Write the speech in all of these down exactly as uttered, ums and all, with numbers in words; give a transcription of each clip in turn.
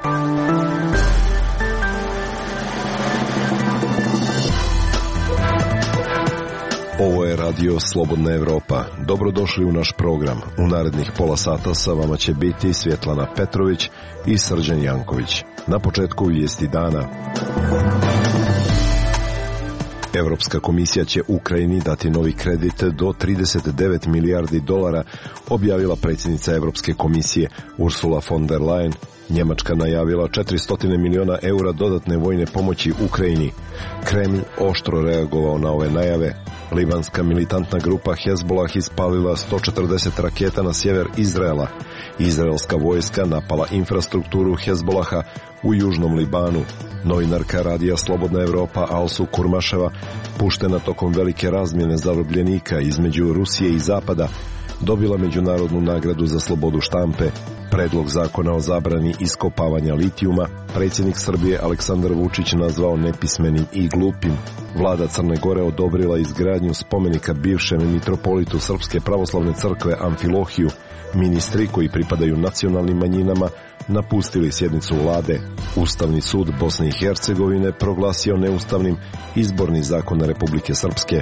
Ovo je radio Slobodna Evropa. Dobrodošli u naš program. U narednih pola sata sa vama će biti Svjetlana Petrović i Srđan Janković. Na početku vijesti dana. Europska komisija će Ukrajini dati novi kredit do trideset devet milijardi dolara, objavila predsjednica Europske komisije Ursula von der Leyen. Njemačka najavila četiristo miliona eura dodatne vojne pomoći Ukrajini. Kremlj oštro reagovao na ove najave. Libanska militantna grupa Hezbollah ispalila sto četrdeset raketa na sjever Izraela. Izraelska vojska napala infrastrukturu Hezbollaha u južnom Libanu. Novinarka radija Slobodna Evropa Alsu Kurmaševa, puštena tokom velike razmjene zarobljenika između Rusije i Zapada, dobila međunarodnu nagradu za slobodu štampe. Predlog zakona o zabrani iskopavanja litijuma predsjednik Srbije Aleksandar Vučić nazvao nepismenim i glupim. Vlada Crne Gore odobrila izgradnju spomenika bivšem mitropolitu Srpske pravoslavne crkve Amfilohiju. Ministri koji pripadaju nacionalnim manjinama napustili sjednicu vlade. Ustavni sud Bosne i Hercegovine proglasio neustavnim izborni zakon Republike Srpske.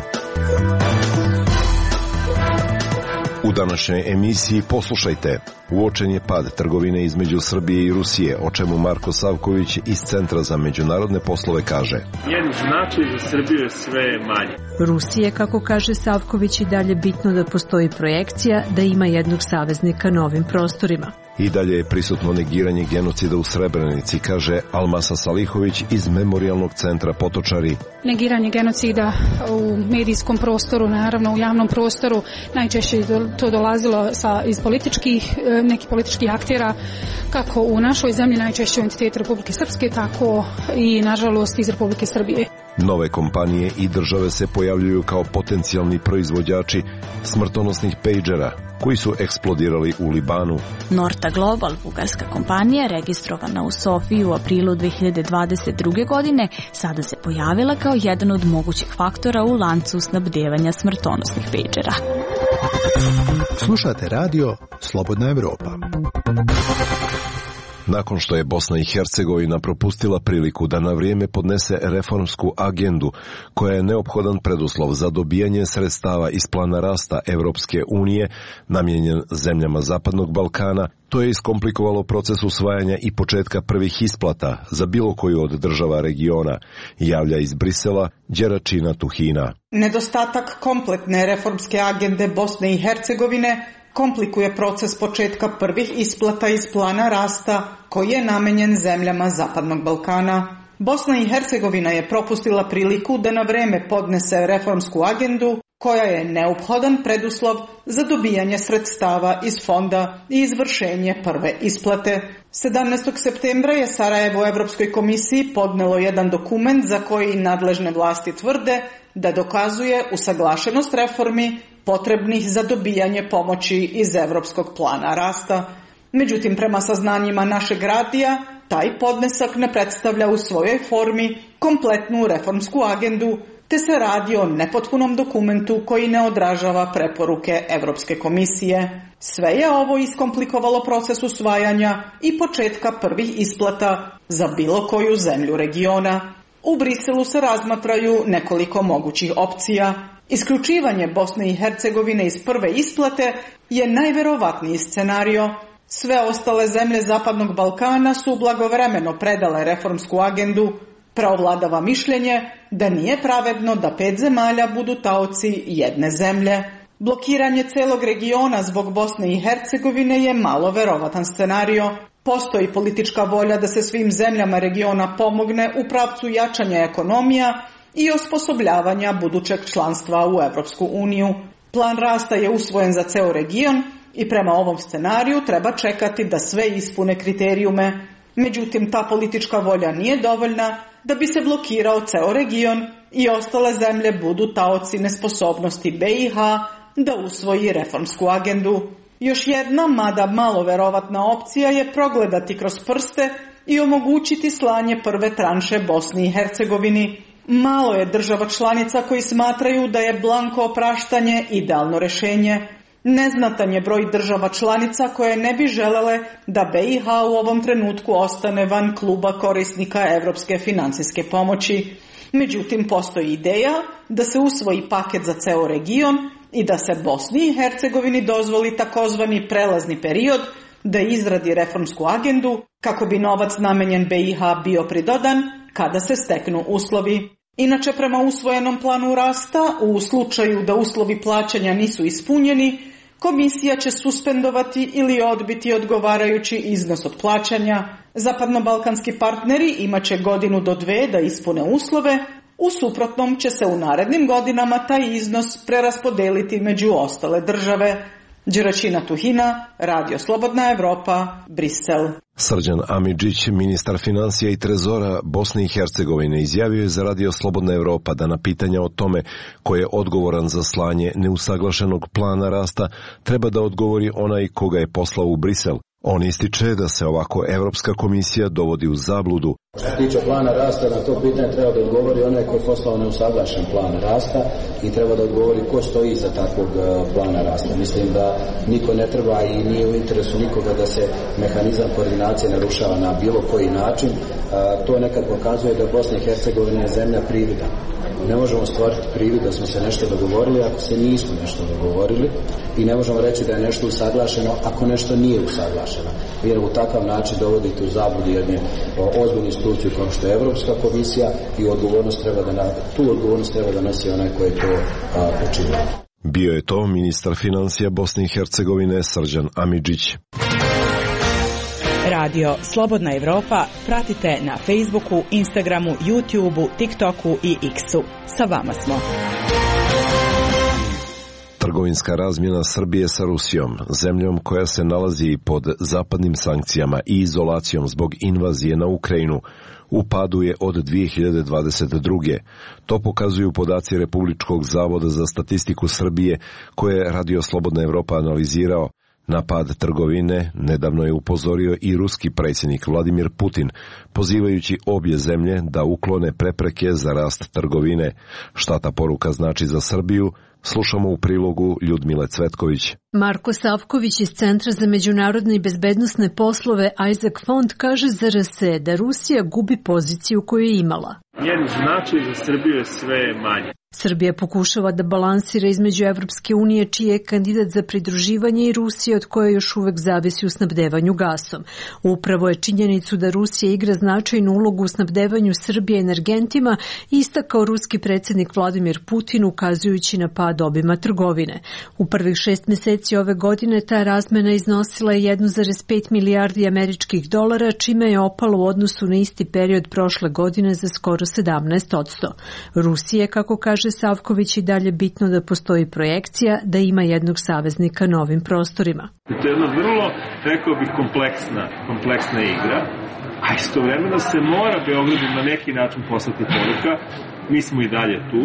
U današnjoj emisiji poslušajte. Uočen je pad trgovine između Srbije i Rusije, o čemu Marko Savković iz Centra za međunarodne poslove kaže. Njen značaj za Srbiju je sve manje. Rusije, kako kaže Savković, i dalje bitno da postoji projekcija da ima jednog saveznika na ovim prostorima. I dalje je prisutno negiranje genocida u Srebrenici, kaže Almasa Salihović iz Memorijalnog centra Potočari. Negiranje genocida u medijskom prostoru, naravno u javnom prostoru, najčešće to dolazilo sa, iz političkih, nekih političkih aktera, kako u našoj zemlji, najčešće u entitetu Republike Srpske, tako i nažalost iz Republike Srbije. Nove kompanije i države se pojavljuju kao potencijalni proizvođači smrtonosnih pejđera koji su eksplodirali u Libanu. Norta Global, bugarska kompanija, registrovana u Sofiji u aprilu dve hiljade dvadeset druge. godine, sada se pojavila kao jedan od mogućih faktora u lancu snabdevanja smrtonosnih pejđera. Slušate radio Slobodna Evropa. Nakon što je Bosna i Hercegovina propustila priliku da na vrijeme podnese reformsku agendu koja je neophodan preduslov za dobijanje sredstava iz plana rasta Europske unije namijenjen zemljama Zapadnog Balkana, to je iskomplikovalo proces usvajanja i početka prvih isplata za bilo koju od država regiona, javlja iz Brisela Đeračina Tuhina. Nedostatak kompletne reformske agende Bosne i Hercegovine komplikuje proces početka prvih isplata iz plana rasta koji je namenjen zemljama Zapadnog Balkana. Bosna i Hercegovina je propustila priliku da na vrijeme podnese reformsku agendu koja je neophodan preduslov za dobijanje sredstava iz fonda i izvršenje prve isplate. sedamnaestog septembra je Sarajevo Europskoj komisiji podnelo jedan dokument za koji nadležne vlasti tvrde da dokazuje usaglašenost reformi potrebnih za dobijanje pomoći iz Europskog plana rasta. Međutim, prema saznanjima našeg radija, taj podnesak ne predstavlja u svojoj formi kompletnu reformsku agendu, te se radi o nepotpunom dokumentu koji ne odražava preporuke Europske komisije. Sve je ovo iskomplikovalo proces usvajanja i početka prvih isplata za bilo koju zemlju regiona. U Briselu se razmatraju nekoliko mogućih opcija. Isključivanje Bosne i Hercegovine iz prve isplate je najverovatniji scenario. Sve ostale zemlje Zapadnog Balkana su blagovremeno predale reformsku agendu. Preovladava mišljenje da nije pravedno da pet zemalja budu taoci jedne zemlje. Blokiranje celog regiona zbog Bosne i Hercegovine je malo verovatan scenario. Postoji politička volja da se svim zemljama regiona pomogne u pravcu jačanja ekonomija i osposobljavanja budućeg članstva u Europsku uniju. Plan rasta je usvojen za ceo region i prema ovom scenariju treba čekati da sve ispune kriterijume. Međutim, ta politička volja nije dovoljna da bi se blokirao ceo region i ostale zemlje budu taoci nesposobnosti B i H da usvoji reformsku agendu. Još jedna, mada malo verovatna opcija je progledati kroz prste i omogućiti slanje prve tranše Bosni i Hercegovini. Malo je država članica koji smatraju da je blanko opraštanje idealno rješenje. Neznatan je broj država članica koje ne bi želele da B i H u ovom trenutku ostane van kluba korisnika evropske finansijske pomoći. Međutim, postoji ideja da se usvoji paket za ceo region i da se Bosni i Hercegovini dozvoli takozvani prelazni period da izradi reformsku agendu kako bi novac namenjen B i H bio pridodan kada se steknu uslovi. Inače, prema usvojenom planu rasta, u slučaju da uslovi plaćanja nisu ispunjeni, Komisija će suspendovati ili odbiti odgovarajući iznos od plaćanja. Zapadnobalkanski partneri imaće godinu do dve da ispune uslove, u suprotnom će se u narednim godinama taj iznos preraspodeliti među ostale države. Đeračina Tuhina, Radio Slobodna Evropa, Brisel. Srđan Amidžić, ministar financija i trezora Bosne i Hercegovine, izjavio je za Radio Slobodna Evropa da na pitanja o tome ko je odgovoran za slanje neusaglašenog plana rasta treba da odgovori onaj koga je poslao u Brisel. On ističe da se ovako Evropska komisija dovodi u zabludu. Što se tiče plana rasta, na to pitanje treba da odgovori onaj ko je poslao neusaglašen plan rasta i treba da odgovori ko stoji iza takvog plana rasta. Mislim da niko ne treba i nije u interesu nikoga da se mehanizam koordinacije narušava na bilo koji način. To nekad pokazuje da Bosna i Hercegovina je zemlja privida. Ne možemo stvoriti privid da smo se nešto dogovorili ako se nismo nešto dogovorili i ne možemo reći da je nešto usaglašeno ako nešto nije usaglašeno. Jer u takav način dovodite u zabludu jednu ozbiljnu instituciju kao što je Evropska komisija i odgovornost treba da na, tu odgovornost treba da nosi onaj koji je to učinio. Bio je to ministar financija Bosne i Hercegovine Srđan Amidžić. Radio Slobodna Evropa pratite na Facebooku, Instagramu, YouTubeu, TikToku i X-u. Sa vama smo. Trgovinska razmjena Srbije sa Rusijom, zemljom koja se nalazi pod zapadnim sankcijama i izolacijom zbog invazije na Ukrajinu, u padu je od dvije hiljade dvadeset druge. To pokazuju podaci Republičkog zavoda za statistiku Srbije koje je Radio Slobodna Evropa analizirao. Na pad trgovine nedavno je upozorio i ruski predsjednik Vladimir Putin, pozivajući obje zemlje da uklone prepreke za rast trgovine. Šta ta poruka znači za Srbiju? Slušamo u prilogu Ljudmile Cvetković. Marko Savković iz Centra za međunarodne i bezbednosne poslove Isaac Fond kaže za R S E da Rusija gubi poziciju koju je imala. Njen značaj za Srbiju je sve manje. Srbija pokušava da balansira između Evropske unije, čiji je kandidat za pridruživanje, i Rusije, od koje još uvek zavisi u snabdevanju gasom. Upravo je činjenicu da Rusija igra značajnu ulogu u snabdevanju Srbije energentima istakao ruski predsjednik Vladimir Putin, ukazujući na pad obima trgovine. U prvih šest meseci ove godine ta razmena iznosila je jedan zarez pet milijardi američkih dolara, čime je opalo u odnosu na isti period prošle godine za skoro sedamnaest posto. Rusije, kako kaže Savković, i dalje bitno da postoji projekcija da ima jednog saveznika na ovim prostorima. To je jedna vrlo, rekao bih, kompleksna, kompleksna igra, a istovremeno se mora Beogradu na neki način poslati poruka. Mi smo i dalje tu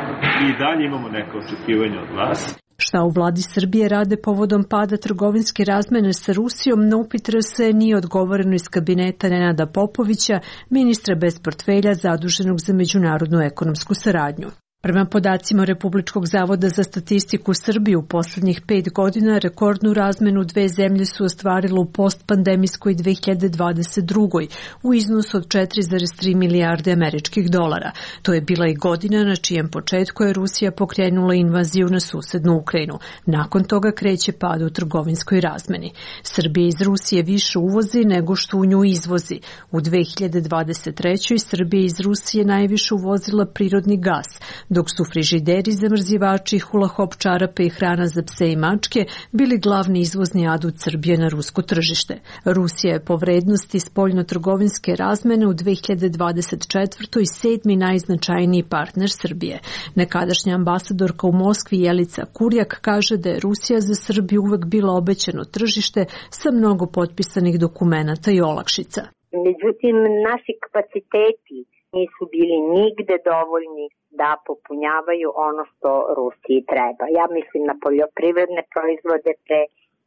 i dalje imamo neke očekivanja od vas. Šta u vladi Srbije rade povodom pada trgovinske razmene sa Rusijom, na upit R S E nije odgovoreno iz kabineta Nenada Popovića, ministra bez portfelja zaduženog za međunarodnu ekonomsku saradnju. Prema podacima Republičkog zavoda za statistiku Srbije, u poslednjih pet godina rekordnu razmenu dve zemlje su ostvarile u postpandemijskoj dve hiljade dvadeset drugoj u iznosu od četiri zarez tri milijarde američkih dolara. To je bila i godina na čijem početku je Rusija pokrenula invaziju na susednu Ukrajinu. Nakon toga kreće pad u trgovinskoj razmeni. Srbija iz Rusije više uvozi nego što u nju izvozi. U dve hiljade dvadeset trećoj Srbija iz Rusije najviše uvozila prirodni gas, dok su frižideri, zamrzivači, hula hop čarape i hrana za pse i mačke bili glavni izvozni adut Srbije na rusko tržište. Rusija je po vrednosti spoljno-trgovinske razmene u dve hiljade dvadeset četvrtoj sedmi najznačajniji partner Srbije. Nekadašnja ambasadorka u Moskvi Jelica Kurjak kaže da je Rusija za Srbiju uvek bila obećano tržište sa mnogo potpisanih dokumenata i olakšica. Međutim, naši kapaciteti nisu bili nigde dovoljni da popunjavaju ono što Rusiji treba. Ja mislim na poljoprivredne proizvode pre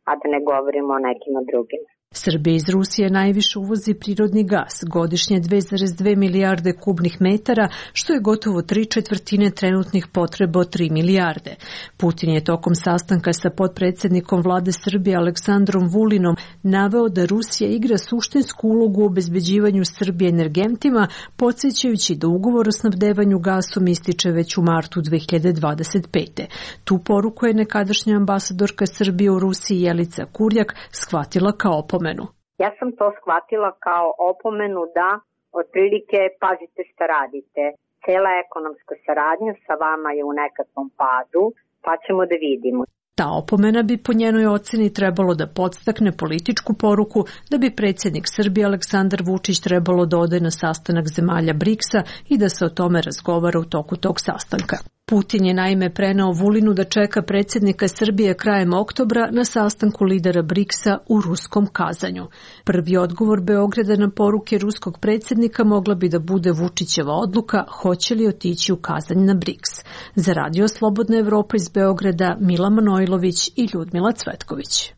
a da ne govorimo o nekima drugima. Srbija iz Rusije najviše uvozi prirodni gas, godišnje dve zarez dve milijarde kubnih metara, što je gotovo tri četvrtine trenutnih potreba od tri milijarde. Putin je tokom sastanka sa potpredsjednikom vlade Srbije Aleksandrom Vulinom naveo da Rusija igra suštinsku ulogu u obezbeđivanju Srbije energentima, podsjećajući da ugovor o snabdevanju gasom ističe već u martu dve hiljade dvadeset pete. Tu poruku je nekadašnja ambasadorka Srbije u Rusiji Jelica Kurjak shvatila kao opomenu. Ja sam to shvatila kao opomenu da otprilike pazite šta radite. Cela ekonomska saradnja sa vama je u nekakvom padu, pa ćemo da vidimo. Ta opomena bi po njenoj oceni trebalo da podstakne političku poruku da bi predsjednik Srbije Aleksandar Vučić trebalo da ode na sastanak zemalja briksa i da se o tome razgovara u toku tog sastanka. Putin je naime preneo Vulinu da čeka predsjednika Srbije krajem oktobra na sastanku lidera briksa u ruskom Kazanju. Prvi odgovor Beograda na poruke ruskog predsjednika mogla bi da bude Vučićeva odluka hoće li otići u Kazanj na briks. Za Radio Slobodna Evropa iz Beograda Mila Manojlović i Ljudmila Cvetković.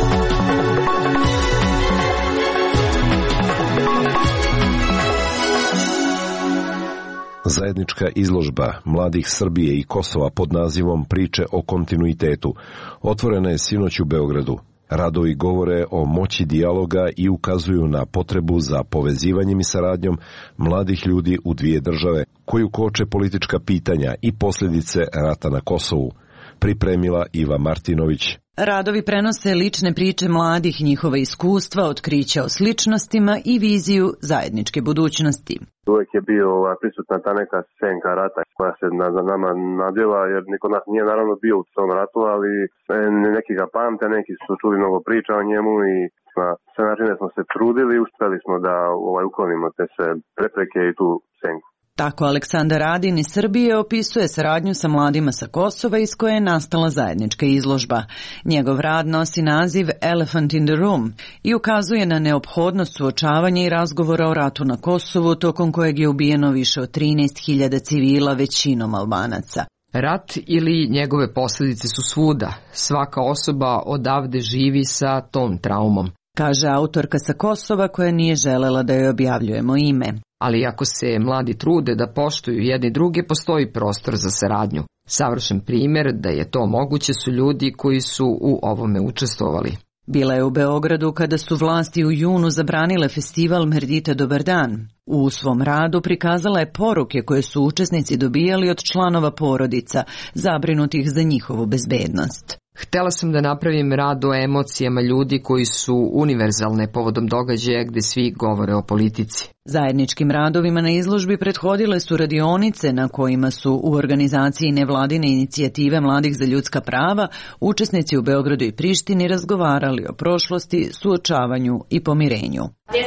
Zajednička izložba mladih Srbije i Kosova pod nazivom Priče o kontinuitetu otvorena je sinoć u Beogradu. Radovi govore o moći dijaloga i ukazuju na potrebu za povezivanjem i saradnjom mladih ljudi u dvije države, koju koče politička pitanja i posljedice rata na Kosovu. Pripremila Iva Martinović. Radovi prenose lične priče mladih, njihova iskustva, otkrića o sličnostima i viziju zajedničke budućnosti. Uvijek je bio prisutna ta neka senka rata koja se na, na nama nadjela, jer niko nas nije naravno bio u tom ratu, ali neki ga pamte, neki su čuli mnogo priča o njemu i na sve načine smo se trudili i uspjeli smo da ovaj, uklonimo te sve prepreke i tu senku. Tako Aleksandar Radin iz Srbije opisuje saradnju sa mladima sa Kosova iz koje je nastala zajednička izložba. Njegov rad nosi naziv Elephant in the Room i ukazuje na neophodnost suočavanja i razgovora o ratu na Kosovu, tokom kojeg je ubijeno više od trinaest hiljada civila, većinom Albanaca. Rat ili njegove posljedice su svuda. Svaka osoba odavde živi sa tom traumom, kaže autorka sa Kosova koja nije želela da joj objavljujemo ime. Ali ako se mladi trude da poštuju jedni druge, postoji prostor za saradnju. Savršen primjer da je to moguće su ljudi koji su u ovome učestvovali. Bila je u Beogradu kada su vlasti u junu zabranile festival Merdita Dobar dan. U svom radu prikazala je poruke koje su učesnici dobijali od članova porodica, zabrinutih za njihovu bezbednost. Htela sam da napravim rad o emocijama ljudi koji su univerzalne povodom događaja gde svi govore o politici. Zajedničkim radovima na izložbi prethodile su radionice na kojima su u organizaciji nevladine inicijative Mladih za ljudska prava učesnici u Beogradu i Prištini razgovarali o prošlosti, suočavanju i pomirenju.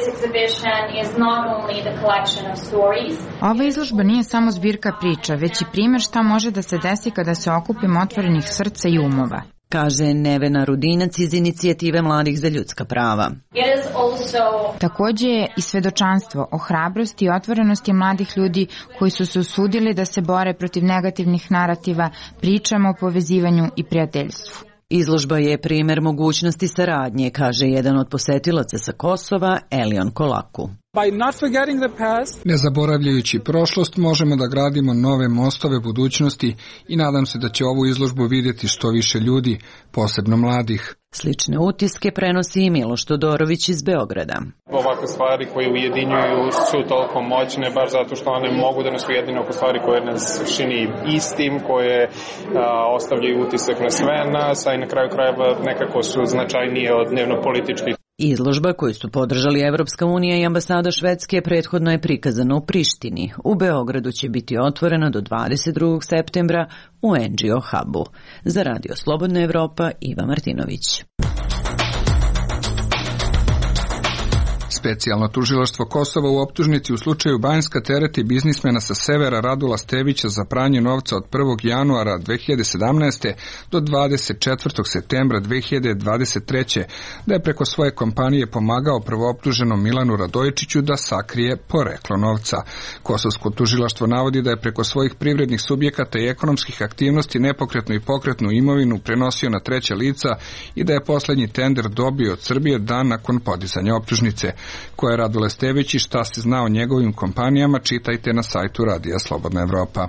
Ova izložba nije samo zbirka priča, već i primjer šta može da se desi kada se okupimo otvorenih srca i umova, kaže Nevena Rudinac iz inicijative Mladih za ljudska prava. Također je i svedočanstvo o hrabrosti i otvorenosti mladih ljudi koji su se usudili da se bore protiv negativnih narativa, pričama o povezivanju i prijateljstvu. Izložba je primjer mogućnosti saradnje, kaže jedan od posetilaca sa Kosova, Elion Kolaku. Ne zaboravljajući prošlost, možemo da gradimo nove mostove budućnosti i nadam se da će ovu izložbu vidjeti što više ljudi, posebno mladih. Slične utiske prenosi i Miloš Todorović iz Beograda. Ovakve stvari koje ujedinjuju su toliko moćne, baš zato što one mogu da nas ujedine oko stvari koje nas čini istim, koje a, ostavljaju utisak na sve nas, a i na kraju krajeva nekako su značajnije od dnevno-političkih. Izložba koju su podržali Evropska unija i ambasada Švedske prethodno je prikazana u Prištini. U Beogradu će biti otvorena do dvadeset drugog septembra u N G O Hubu. Za Radio Slobodna Evropa, Iva Martinović. Specijalno tužilaštvo Kosova u optužnici u slučaju Banjska tereti biznismena sa severa Radula Stevića za pranje novca od prvog januara dve hiljade sedamnaeste. do dvadeset četvrtog septembra dve hiljade dvadeset treće. da je preko svoje kompanije pomagao prvooptuženom Milanu Radojičiću da sakrije poreklo novca. Kosovsko tužilaštvo navodi da je preko svojih privrednih subjekata i ekonomskih aktivnosti nepokretnu i pokretnu imovinu prenosio na treća lica i da je poslednji tender dobio od Srbije dan nakon podizanja optužnice. Ko je Radule Stević i šta se zna o njegovim kompanijama, čitajte na sajtu Radija Slobodna Evropa.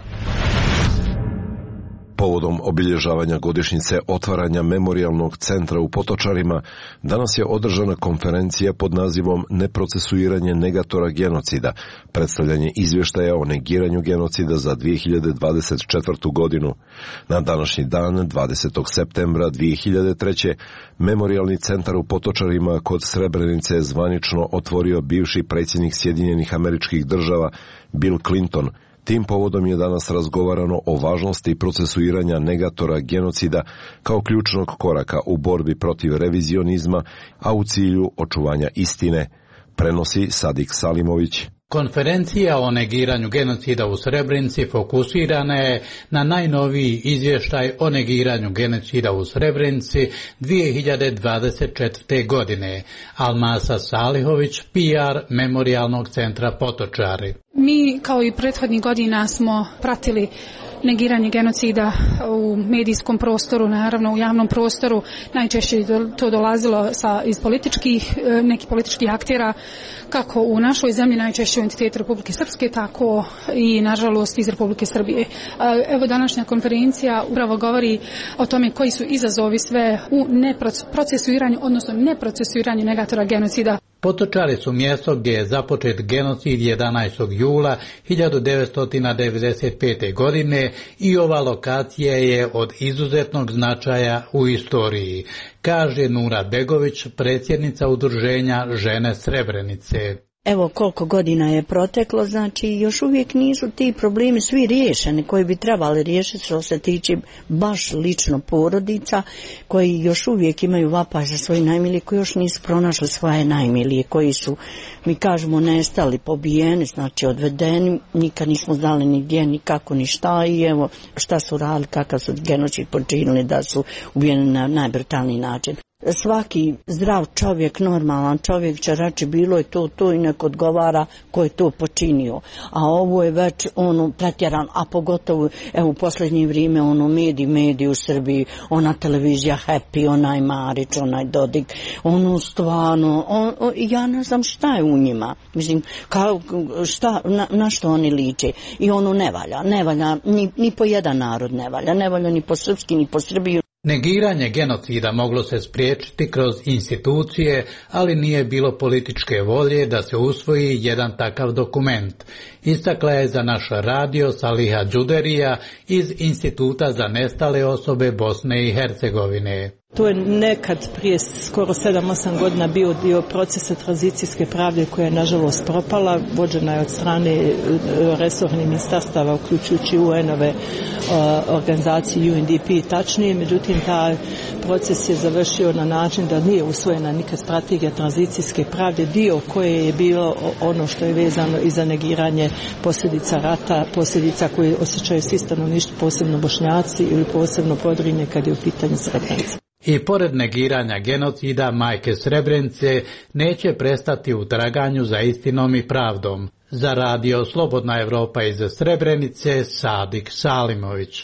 Povodom obilježavanja godišnjice otvaranja memorijalnog centra u Potočarima, danas je održana konferencija pod nazivom Neprocesuiranje negatora genocida, predstavljanje izvještaja o negiranju genocida za dve hiljade dvadeset četvrtu. godinu. Na današnji dan, dvadesetog septembra dve hiljade treće. Memorijalni centar u Potočarima kod Srebrenice je zvanično otvorio bivši predsjednik Sjedinjenih Američkih Država Bill Clinton. Tim povodom je danas razgovarano o važnosti procesuiranja negatora genocida kao ključnog koraka u borbi protiv revizionizma, a u cilju očuvanja istine, prenosi Sadik Salimović. Konferencija o negiranju genocida u Srebrenici fokusirana je na najnoviji izvještaj o negiranju genocida u Srebrenici dve hiljade dvadeset četvrte. godine. Almasa Salihović, P R Memorijalnog centra Potočari. Mi kao i prethodnih godina smo pratili negiranje genocida u medijskom prostoru, naravno u javnom prostoru. Najčešće to dolazilo sa, iz političkih, nekih političkih aktera, kako u našoj zemlji, najčešće u entitetu Republike Srpske, tako i nažalost iz Republike Srbije. Evo, današnja konferencija upravo govori o tome koji su izazovi sve u neprocesuiranju, odnosno neprocesuiranju negatora genocida. Potočari su mjesto gdje je započet genocid jedanaestog jula hiljadu devetsto devedeset pete. godine i ova lokacija je od izuzetnog značaja u istoriji, kaže Nura Begović, predsjednica udruženja Žene Srebrenice. Evo koliko godina je proteklo, znači još uvijek nisu ti problemi svi riješeni koji bi trebali riješiti što se tiče baš lično porodica koji još uvijek imaju vapaj za svoje najmilije, koji još nisu pronašli svoje najmilije, koji su, mi kažemo, nestali, pobijeni, znači odvedeni, nikad nismo znali ni gdje, ni kako, ni šta i evo šta su radili, kakav su genocid počinili da su ubijeni na najbrutalniji način. Svaki zdrav čovjek, normalan čovjek će reći bilo je to, to i nek odgovara ko je to počinio. A ovo je već ono pretjeran, a pogotovo evo u posljednje vrijeme ono mediji, mediji u Srbiji, ona televizija Happy, onaj Marić, onaj Dodik, ono stvarno, on, on, ja ne znam šta je u njima. Mislim, kao, šta, na, na što oni liče. I ono ne valja, ne valja, ni, ni po jedan narod ne valja, ne valja ni po srpski, ni po Srbiju. Negiranje genocida moglo se spriječiti kroz institucije, ali nije bilo političke volje da se usvoji jedan takav dokument. Istakla je za naš radio Saliha Đuderija iz Instituta za nestale osobe Bosne i Hercegovine. To je nekad prije skoro sedam osam godina bio dio procesa tranzicijske pravde koja je nažalost propala, vođena je od strane resornih ministarstava uključujući U N-ove organizacije U N D P tačnije, međutim taj proces je završio na način da nije usvojena nikad strategija tranzicijske pravde, dio koje je bilo ono što je vezano i za negiranje posljedica rata, posljedica koje osjećaju svi stanovništvo, posebno Bošnjaci ili posebno Podrinje kad je u pitanju Srebrenica. I pored negiranja genocida, majke Srebrenice neće prestati u traganju za istinom i pravdom. Za radio Slobodna Evropa iz Srebrenice, Sadik Salimović.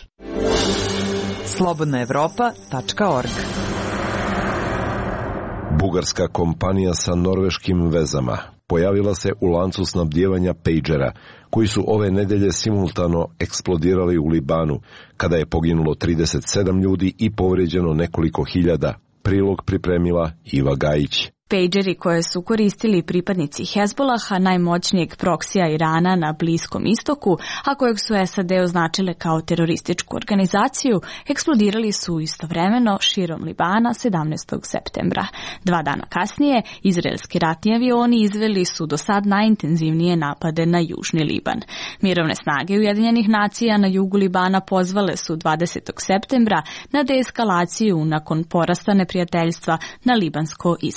slobodna evropa tačka org. Bugarska kompanija sa norveškim vezama pojavila se u lancu snabdijevanja pejđera, koji su ove nedelje simultano eksplodirali u Libanu, kada je poginulo trideset sedam ljudi i povrijeđeno nekoliko hiljada. Prilog pripremila Iva Gajić. Pejđeri koje su koristili pripadnici Hezbolaha, najmoćnijeg proksija Irana na Bliskom istoku, a kojeg su S A D označile kao terorističku organizaciju, eksplodirali su istovremeno širom Libana sedamnaestog septembra. Dva dana kasnije, izraelski ratni avioni izveli su do sad najintenzivnije napade na južni Liban. Mirovne snage Ujedinjenih nacija na jugu Libana pozvale su dvadesetog septembra na deeskalaciju nakon porasta neprijateljstva na libansko-izraelskoj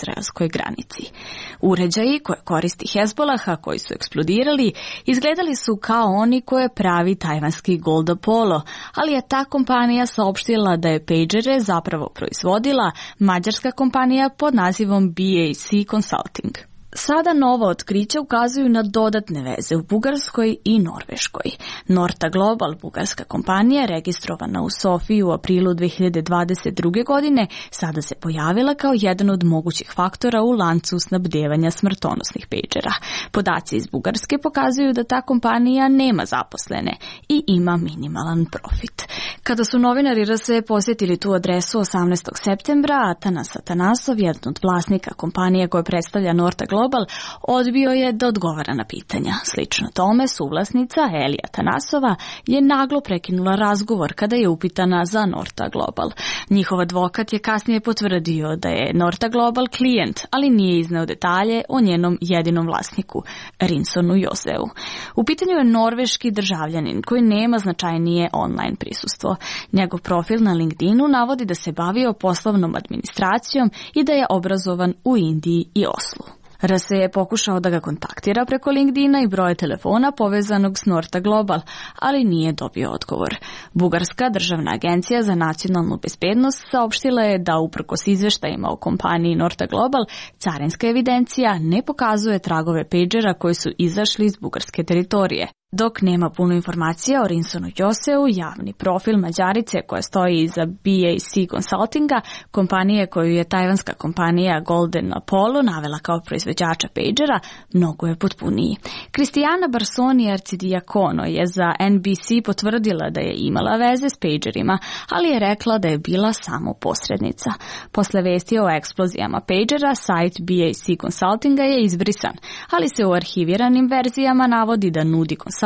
turskoj granici. Uređaji koje koristi Hezbolaha, koji su eksplodirali, izgledali su kao oni koje pravi tajvanski Gold Apollo, ali je ta kompanija saopštila da je pejđere zapravo proizvodila mađarska kompanija pod nazivom B A C Consulting. Sada nova otkrića ukazuju na dodatne veze u Bugarskoj i Norveškoj. Norta Global, bugarska kompanija registrovana u Sofiji u aprilu dve hiljade dvadeset druge. godine, sada se pojavila kao jedan od mogućih faktora u lancu snabdevanja smrtonosnih pejđera. Podaci iz Bugarske pokazuju da ta kompanija nema zaposlene i ima minimalan profit. Kada su novinari R S E posjetili tu adresu osamnaestog septembra, Atanas Atanasov, jedan od vlasnika kompanije koja predstavlja Norta Global, odbio je da odgovara na pitanja. Slično tome, suvlasnica Elija Tanasova je naglo prekinula razgovor kada je upitana za Norta Global. Njihov advokat je kasnije potvrdio da je Norta Global klijent, ali nije izneo detalje o njenom jedinom vlasniku, Rinsonu Joseu. U pitanju je norveški državljanin koji nema značajnije online prisustvo. Njegov profil na LinkedInu navodi da se bavio poslovnom administracijom i da je obrazovan u Indiji i Oslu. R S E je pokušao da ga kontaktira preko LinkedIna i broja telefona povezanog s Norta Global, ali nije dobio odgovor. Bugarska državna agencija za nacionalnu bezbednost saopštila je da uprkos izveštajima o kompaniji Norta Global, carinska evidencija ne pokazuje tragove pejđera koji su izašli iz bugarske teritorije. Dok nema puno informacija o Rinsonu Joseu, javni profil Mađarice koja stoji iza B A C Consultinga, kompanije koju je tajvanska kompanija Golden Apollo navela kao proizvođača pejđera, mnogo je potpuniji. Kristijana Barsoni Arcidiakono je za N B C potvrdila da je imala veze s pejđerima, ali je rekla da je bila samo posrednica. Posle vesti o eksplozijama pejđera, sajt B A C Consultinga je izbrisan, ali se u arhiviranim verzijama navodi da nudi konsulting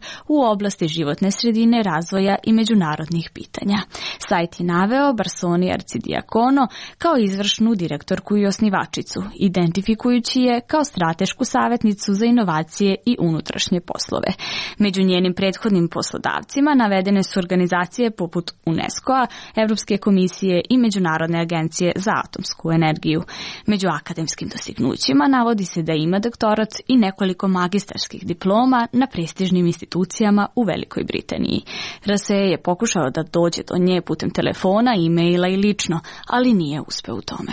u oblasti životne sredine, razvoja i međunarodnih pitanja. Sajt je naveo Barsoni Arcidiakono kao izvršnu direktorku i osnivačicu, identifikujući je kao stratešku savjetnicu za inovacije i unutrašnje poslove. Među njenim prethodnim poslodavcima navedene su organizacije poput UNESCO-a, Evropske komisije i Međunarodne agencije za atomsku energiju. Među akademskim dostignućima navodi se da ima doktorat i nekoliko magistarskih diploma na prestižnim institucijama u Velikoj Britaniji. R S E je pokušao da dođe do nje putem telefona, e-maila i lično, ali nije uspeo u tome.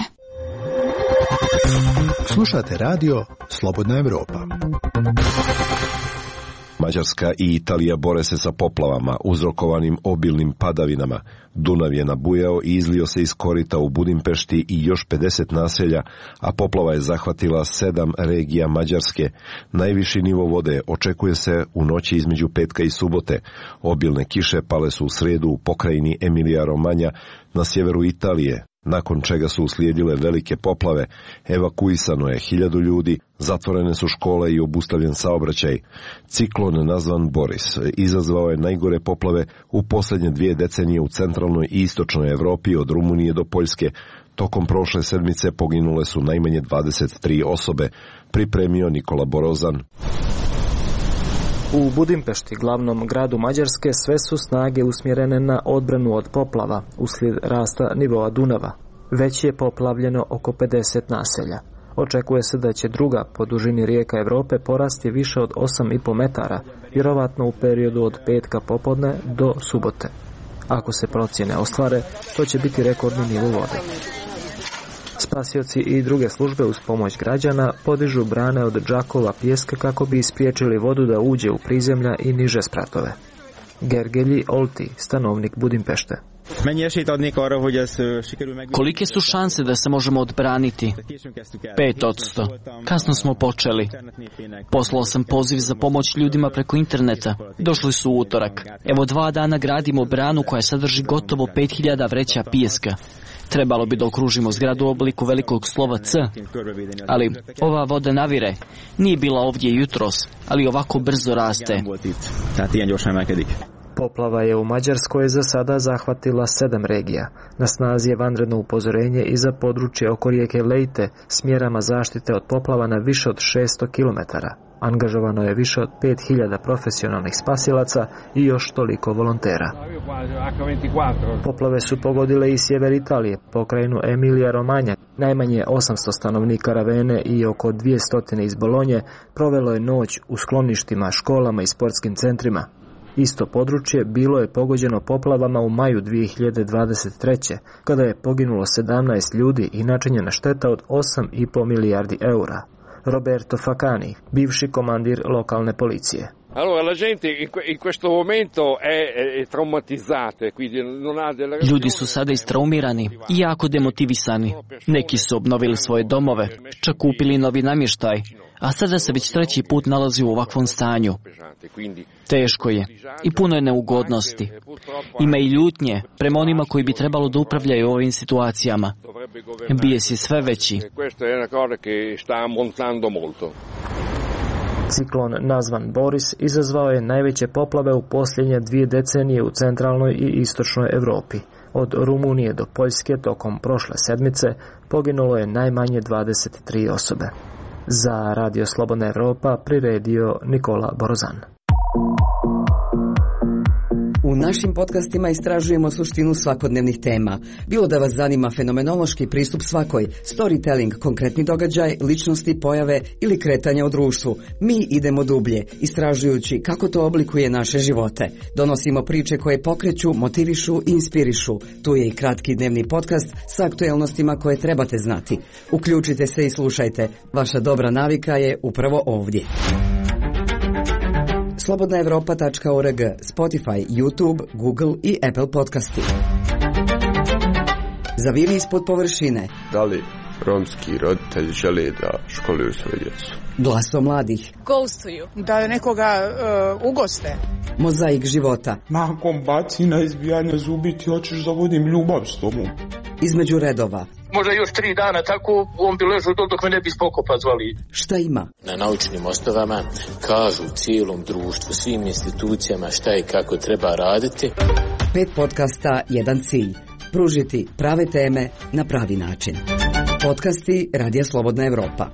Slušate radio Slobodna Evropa. Mađarska i Italija bore se sa poplavama uzrokovanim obilnim padavinama. Dunav je nabujao i izlio se iz korita u Budimpešti i još pedeset naselja, a poplava je zahvatila sedam regija Mađarske. Najviši nivo vode očekuje se u noći između petka i subote. Obilne kiše pale su u sredu u pokrajini Emilija Romanja na sjeveru Italije, nakon čega su uslijedile velike poplave. Evakuisano je hiljadu ljudi, zatvorene su škole i obustavljen saobraćaj. Ciklon nazvan Boris izazvao je najgore poplave u posljednje dvije decenije u centralnoj i istočnoj Evropi od Rumunije do Poljske. Tokom prošle sedmice poginule su najmanje dvadeset tri osobe, pripremio Nikola Borozan. U Budimpešti, glavnom gradu Mađarske, sve su snage usmjerene na odbranu od poplava uslijed rasta nivoa Dunava. Već je poplavljeno oko pedeset naselja. Očekuje se da će druga po dužini rijeka Evrope porasti više od osam i po metara, vjerovatno u periodu od petka popodne do subote. Ako se procjene ostvare, to će biti rekordni nivo vode. Spasioci i druge službe uz pomoć građana podižu brane od džakova pijeska kako bi ispriječili vodu da uđe u prizemlja i niže spratove. Gergelji Olti, stanovnik Budimpešte. Kolike su šanse da se možemo odbraniti? Pet odsto. Kasno smo počeli. Poslao sam poziv za pomoć ljudima preko interneta. Došli su u utorak. Evo dva dana gradimo branu koja sadrži gotovo pet hiljada vreća pijeska. Trebalo bi da okružimo zgradu u obliku velikog slova C, ali ova voda navire. Nije bila ovdje jutros, ali ovako brzo raste. Poplava je u Mađarskoj za sada zahvatila sedam regija. Na snazi je vanredno upozorenje i za područje oko rijeke Lejte s mjerama zaštite od poplava na više od šesto kilometara. Angažovano je više od pet hiljada profesionalnih spasilaca i još toliko volontera. Poplave su pogodile i sjever Italije, pokrajinu Emilija Romanja. Najmanje osamsto stanovnika Ravene i oko dvjesto iz Bolonje provelo je noć u skloništima, školama i sportskim centrima. Isto područje bilo je pogođeno poplavama u maju dvije hiljade dvadeset treće. kada je poginulo sedamnaest ljudi i načinjena šteta od osam i po milijardi eura. Roberto Facani, bivši komandir lokalne policije. Allora, la gente in questo momento è traumatizzata, quindi non ha della... Ljudi su sada istraumirani i jako demotivisani. Neki su obnovili svoje domove, čak kupili novi namještaj, a sada se već treći put nalazi u ovakvom stanju. Teško je i puno je neugodnosti. Ima i ljutnje prema onima koji bi trebalo da upravljaju ovim situacijama. Bijes je sve veći. Ciklon nazvan Boris izazvao je najveće poplave u posljednje dvije decenije u centralnoj i istočnoj Europi. Od Rumunije do Poljske tokom prošle sedmice poginulo je najmanje dvadeset tri osobe. Za Radio Slobodna Evropa priredio Nikola Borozan. U našim podcastima istražujemo suštinu svakodnevnih tema. Bilo da vas zanima fenomenološki pristup svakoj, storytelling, konkretni događaj, ličnosti, pojave ili kretanja u društvu. Mi idemo dublje, istražujući kako to oblikuje naše živote. Donosimo priče koje pokreću, motivišu i inspirišu. Tu je i kratki dnevni podcast sa aktuelnostima koje trebate znati. Uključite se i slušajte. Vaša dobra navika je upravo ovdje. slobodna evropa tačka org, Spotify, YouTube, Google i Apple podcasti. Zaviri ispod površine. Da li romski roditelji žele da školuju svoje djecu? Glaso mladih. Ghostuju. Da nekoga uh, ugoste. Mozaik života. Nakon bacina, izbijanja zubi ti hoćeš da vodim ljubav s tobom. Između redova. Možda još tri dana tako on bi ležao dok me ne bi spokopa zvali. Šta ima? Na naučnim osnovama kažu cijelom društvu, svim institucijama šta i kako treba raditi. Pet podcasta, jedan cilj. Pružiti prave teme na pravi način. Podcasti Radija Slobodna Evropa.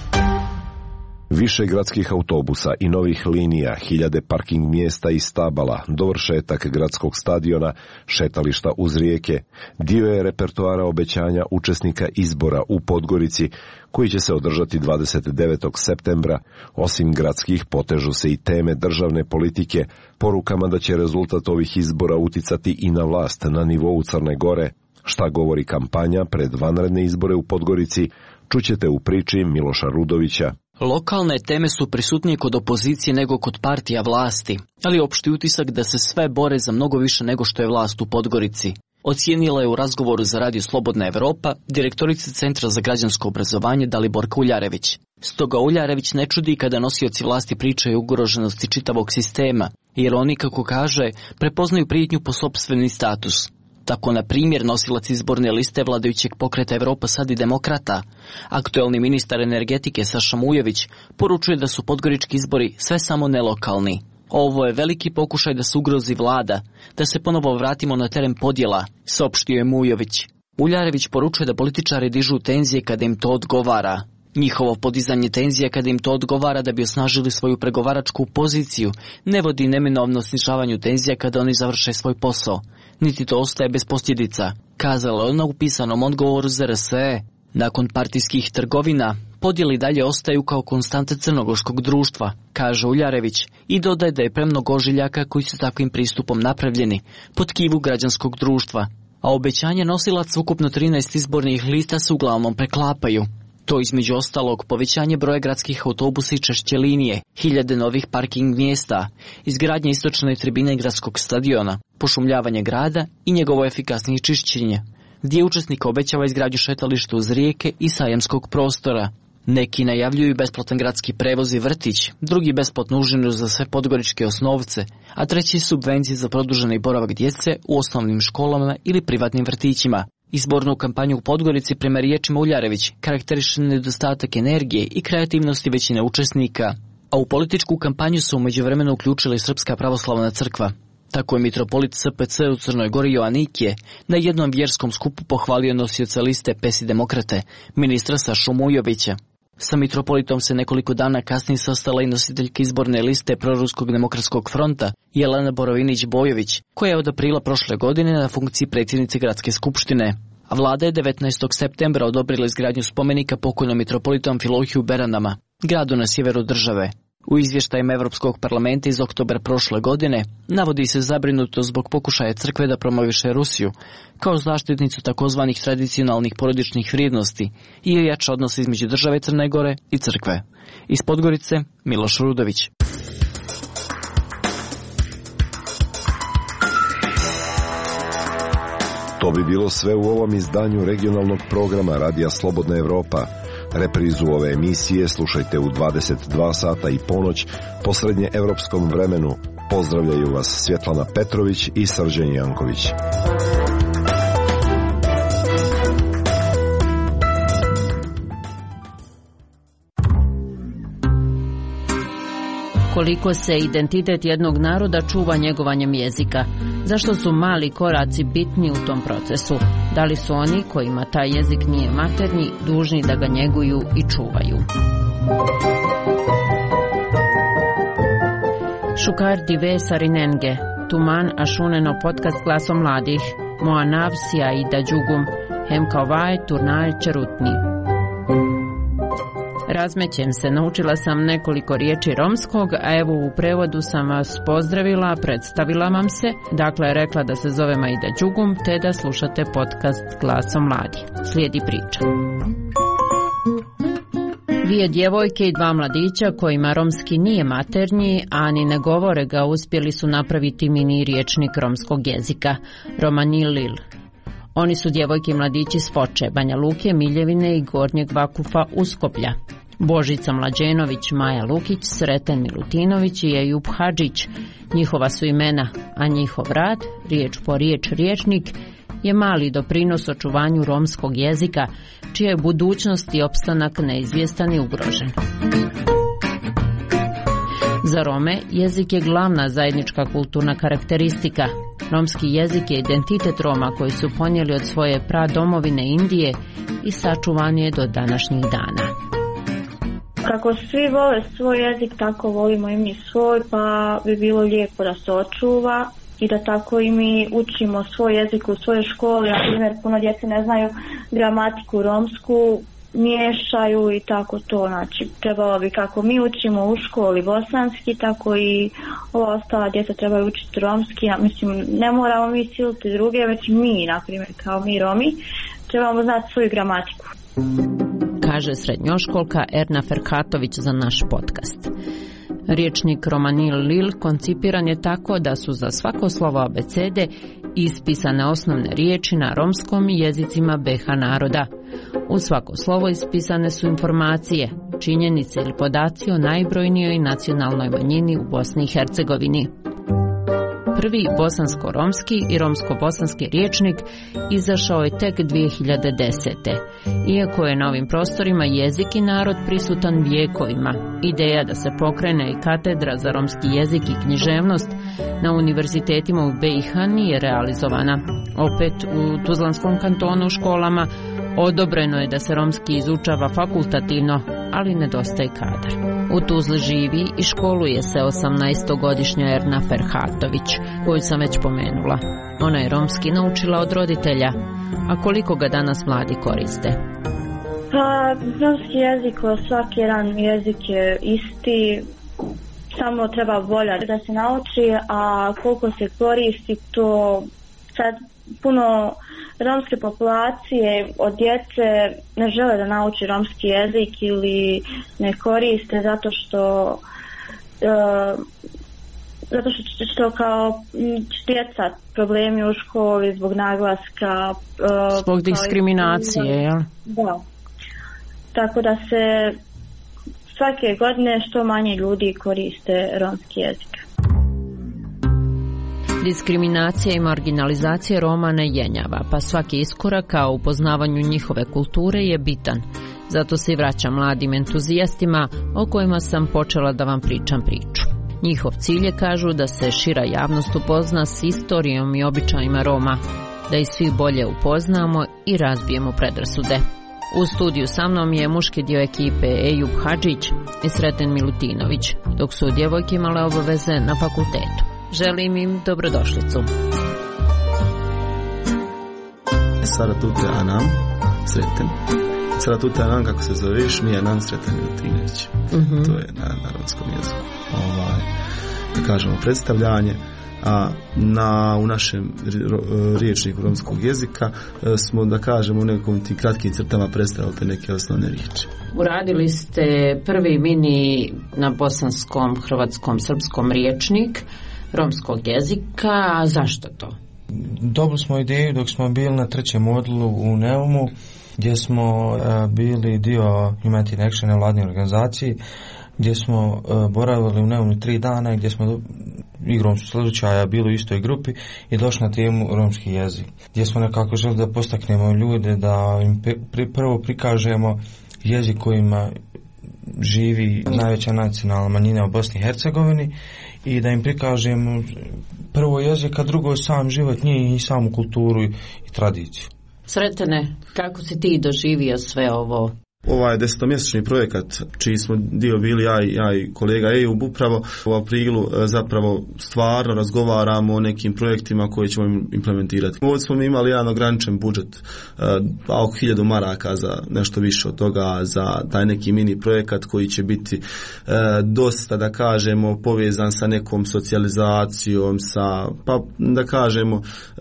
Više gradskih autobusa i novih linija, hiljade parking mjesta i stabala, dovršetak gradskog stadiona, šetališta uz rijeke, dio je repertoara obećanja učesnika izbora u Podgorici, koji će se održati dvadeset devetog septembra. Osim gradskih potežu se i teme državne politike, porukama da će rezultat ovih izbora uticati i na vlast na nivou Crne Gore. Šta govori kampanja pred vanredne izbore u Podgorici, čućete u priči Miloša Rudovića. Lokalne teme su prisutnije kod opozicije nego kod partija vlasti, ali opšti utisak da se sve bore za mnogo više nego što je vlast u Podgorici. Ocijenila je u razgovoru za Radio Slobodna Evropa direktorica Centra za građansko obrazovanje Daliborka Uljarević. Stoga Uljarević ne čudi kada nosioci vlasti pričaju o ugroženosti čitavog sistema, jer oni, kako kaže, prepoznaju prijetnju po sopstveni status. Tako, na primjer, nosilac izborne liste vladajućeg pokreta Evropa sad i demokrata, aktuelni ministar energetike Saša Mujović, poručuje da su podgorički izbori sve samo nelokalni. Ovo je veliki pokušaj da se ugrozi vlada, da se ponovo vratimo na teren podjela, saopštio je Mujović. Uljarević poručuje da političari dižu tenzije kada im to odgovara. Njihovo podizanje tenzija kada im to odgovara da bi osnažili svoju pregovaračku poziciju ne vodi neminovno snižavanju tenzija kada oni završe svoj posao. Niti to ostaje bez posljedica, kazala ona u pisanom odgovoru za R S E. Nakon partijskih trgovina, podjeli dalje ostaju kao konstante crnogorskog društva, kaže Uljarević, i dodaje da je premnogo ožiljaka koji su takvim pristupom napravljeni pod kivu građanskog društva, a obećanja nosilaca ukupno trinaest izbornih lista se uglavnom preklapaju. To između ostalog povećanje broja gradskih autobusa i češće linije, hiljade novih parking mjesta, izgradnja istočne tribine gradskog stadiona, pošumljavanje grada i njegovo efikasnije čišćenje, gdje učesnik obećava izgradnju šetališta uz rijeke i sajamskog prostora. Neki najavljuju besplatan gradski prevoz i vrtić, drugi besplatnu užinu za sve podgoričke osnovce, a treći subvencije za produženi boravak djece u osnovnim školama ili privatnim vrtićima. Izbornu kampanju u Podgorici, prema riječima Uljarević, karakteriše nedostatak energije i kreativnosti većine učesnika, a u političku kampanju su u međuvremenu uključili Srpska pravoslavna crkva. Tako je mitropolit S P C u Crnoj Gori Joanikije na jednom vjerskom skupu pohvalio nosioca liste Pesi demokrate, ministra Sašu Mujovića. Sa mitropolitom se nekoliko dana kasnije sastala i nositeljka izborne liste Proruskog demokratskog fronta Jelena Borovinić-Bojović, koja je od aprila prošle godine na funkciji predsjednice gradske skupštine. A vlada je devetnaestog septembra odobrila izgradnju spomenika pokojnom mitropolitom Filohiju Beranama, gradu na sjeveru države. U izvještajima Europskog parlamenta iz oktobra prošle godine navodi se zabrinuto zbog pokušaja crkve da promoviše Rusiju kao zaštitnicu takozvanih tradicionalnih porodičnih vrijednosti i ojača odnos između države Crne Gore i crkve. Iz Podgorice, Miloš Rudović. To bi bilo sve u ovom izdanju regionalnog programa Radija Slobodna Evropa. Reprizu ove emisije slušajte u dvadeset dva sata i ponoć po srednje evropskom vremenu. Pozdravljaju vas Svjetlana Petrović i Srđan Janković. Koliko se identitet jednog naroda čuva njegovanjem jezika? Zašto su mali koraci bitni u tom procesu? Da li su oni kojima taj jezik nije maternji dužni da ga njeguju i čuvaju? Šukar dive sarinenge, tuman ašuneno podcast glasom mladih, moa navsija i da džugum, hem kao vaj turnaj čerutni. Razmećem se, naučila sam nekoliko riječi romskog, a evo u prevodu sam vas pozdravila, predstavila vam se, dakle rekla da se zove Maida Đugum, te da slušate podcast Glasom mladih. Slijedi priča. Dvije djevojke i dva mladića kojima romski nije maternji, a ni ne govore ga, uspjeli su napraviti mini riječnik romskog jezika, Romanil Lil. Oni su djevojke i mladići s Foče, Banja Luke, Miljevine i Gornjeg Vakufa Uskoplja. Božica Mlađenović, Maja Lukić, Sreten Milutinović i Ejup Hadžić. Njihova su imena, a njihov rad, riječ po riječ riječnik, je mali doprinos očuvanju romskog jezika, čija je budućnost i opstanak neizvjestan i ugrožen. Za Rome jezik je glavna zajednička kulturna karakteristika. Romski jezik je identitet Roma koji su ponijeli od svoje pradomovine Indije i sačuvan je do današnjih dana. Kako svi vole svoj jezik, tako volimo i mi svoj, pa bi bilo lijepo da se očuva i da tako i mi učimo svoj jezik u svojoj školi. Na primjer, puno djece ne znaju gramatiku romsku, miješaju i tako to. Znači, trebalo bi kako mi učimo u školi bosanski, tako i ova ostala djeca trebaju učiti romski. Mislim, ne moramo mi siliti druge, već mi, na primjer, kao mi Romi, trebamo znati svoju gramatiku. Kaže srednjoškolka Erna Ferhatović za naš podcast. Riječnik Romanil Lil koncipiran je tako da su za svako slovo abecede ispisane osnovne riječi na romskom i jezicima B H naroda. U svako slovo ispisane su informacije, činjenice ili podaci o najbrojnijoj nacionalnoj manjini u Bosni i Hercegovini. Prvi bosansko-romski i romsko-bosanski riječnik izašao je tek dvije hiljade desete. Iako je na ovim prostorima jezik i narod prisutan vijekovima, ideja da se pokrene i katedra za romski jezik i književnost na univerzitetima u B i H nije realizovana. Opet u Tuzlanskom kantonu u školama odobreno je da se romski izučava fakultativno, ali nedostaje kadar. U Tuzli živi i školuje se osamnaestogodišnja Erna Ferhatović, koju sam već pomenula. Ona je romski naučila od roditelja, a koliko ga danas mladi koriste? Pa, romski jezik, svaki jedan jezik je isti, samo treba volja da se nauči, a koliko se koristi, to sad puno romske populacije od djece ne žele da nauči romski jezik ili ne koriste zato što uh, zato što, što kao djeca problemi u školi zbog naglaska, uh, zbog diskriminacije, jel? Da. Tako da se svake godine što manje ljudi koriste romski jezik. Diskriminacija i marginalizacija Roma ne jenjava, pa svaki iskorak ka upoznavanju njihove kulture je bitan. Zato se i vraćam mladim entuzijastima o kojima sam počela da vam pričam priču. Njihov cilj je, kažu, da se šira javnost upozna s istorijom i običajima Roma, da ih svi bolje upoznamo i razbijemo predrasude. U studiju sa mnom je muški dio ekipe Ejub Hadžić i Sreten Milutinović, dok su djevojke imale obaveze na fakultetu. Želim im dobrodošlicu. Saratute Anam, Sreten. Saratute Anam, kako se zoveš, mi je Anam Sreten Milutinović. Mm-hmm. To je na, na romskom jeziku. Ovaj, da kažemo predstavljanje. A na, u našem riječniku romskog jezika smo, da kažemo, u nekom tim kratkim crtama predstavili te neke osnovne riječi. Uradili ste prvi mini na bosanskom, hrvatskom, srpskom riječnik romskog jezika, a zašto to? Dobili smo ideju dok smo bili na trećem modulu u Neumu, gdje smo uh, bili dio Humanity in Action, nevladne organizacije, gdje smo uh, boravili u Neumu tri dana, gdje smo igrom slučaja bili u istoj grupi i došli na temu romski jezik, gdje smo nekako želi da postaknemo ljude, da im pri, prvo prikažemo jezik kojima živi najveća nacionalna manjina u Bosni i Hercegovini i da im prikažemo prvo jezik, a drugo sam život njih i samu kulturu i, i tradiciju. Sretene, kako si ti doživio sve ovo? Ovaj desetomjesečni projekat, čiji smo dio bili ja i, ja i kolega Ejub, upravo u aprilu zapravo stvarno razgovaramo o nekim projektima koje ćemo implementirati. Ovdje smo imali jedan ograničen budžet, a oko hiljadu maraka za nešto više od toga, za taj neki mini projekat koji će biti e, dosta, da kažemo, povezan sa nekom socijalizacijom, sa, pa da kažemo, e,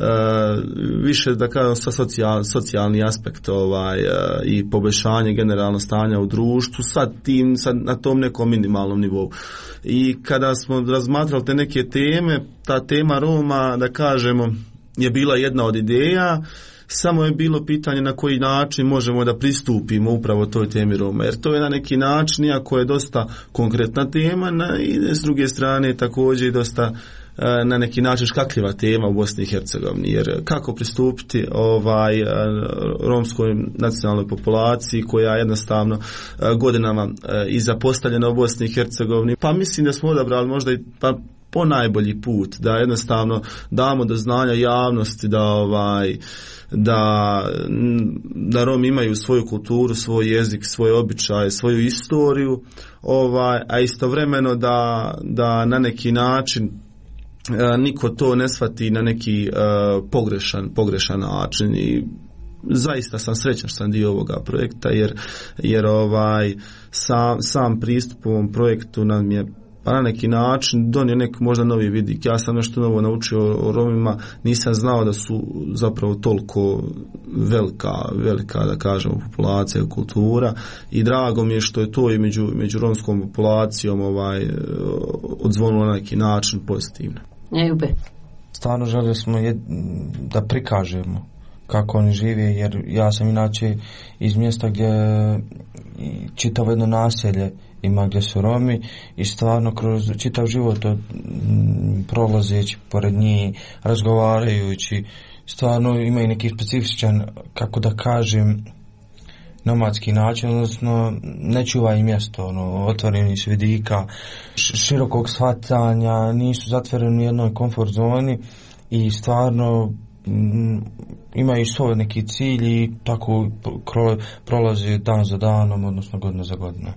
više da kažemo sa socijal, socijalni aspekt ovaj, e, i poboljšanje generalno stanja u društvu sa tim, sa, na tom nekom minimalnom nivou. I kada smo razmatrali te neke teme, ta tema Roma, da kažemo, je bila jedna od ideja, samo je bilo pitanje na koji način možemo da pristupimo upravo toj temi Roma, jer to je na neki način, iako je dosta konkretna tema, na, i s druge strane također i dosta na neki način škakljiva tema u Bosni i Hercegovini, jer kako pristupiti ovaj romskoj nacionalnoj populaciji koja jednostavno godinama i zapostavljena u Bosni i Hercegovini, pa mislim da smo odabrali možda i pa po najbolji put da jednostavno damo do znanja javnosti da ovaj da da Romi imaju svoju kulturu, svoj jezik, svoje običaje, svoju istoriju, ovaj a istovremeno da da na neki način niko to ne shvati na neki uh, pogrešan, pogrešan način i zaista sam srećan što sam dio ovoga projekta jer, jer ovaj sam, sam pristup ovom projektu nam je pa na neki način donio neki možda novi vidik. Ja sam nešto novo naučio o, o Romima, nisam znao da su zapravo toliko velika, velika da kažemo populacija i kultura i drago mi je što je to i među, među romskom populacijom ovaj, odzvonilo na neki način pozitivno. Ejube. Stvarno želili smo jed, da prikažemo kako oni žive, jer ja sam inače iz mjesta gdje čitavo jedno naselje ima gdje su Romi i stvarno kroz čitav život od, m, prolazeći pored njih, razgovarajući, stvarno ima i neki specifičan, kako da kažem, nomadski način, odnosno ne čuva i mjesto, ono, otvoreni su vidika, širokog shvatanja, nisu zatvoreni u jednoj komfort zoni i stvarno m, imaju svoj neki cilj i tako kro, prolazi dan za danom, odnosno godina za godinu.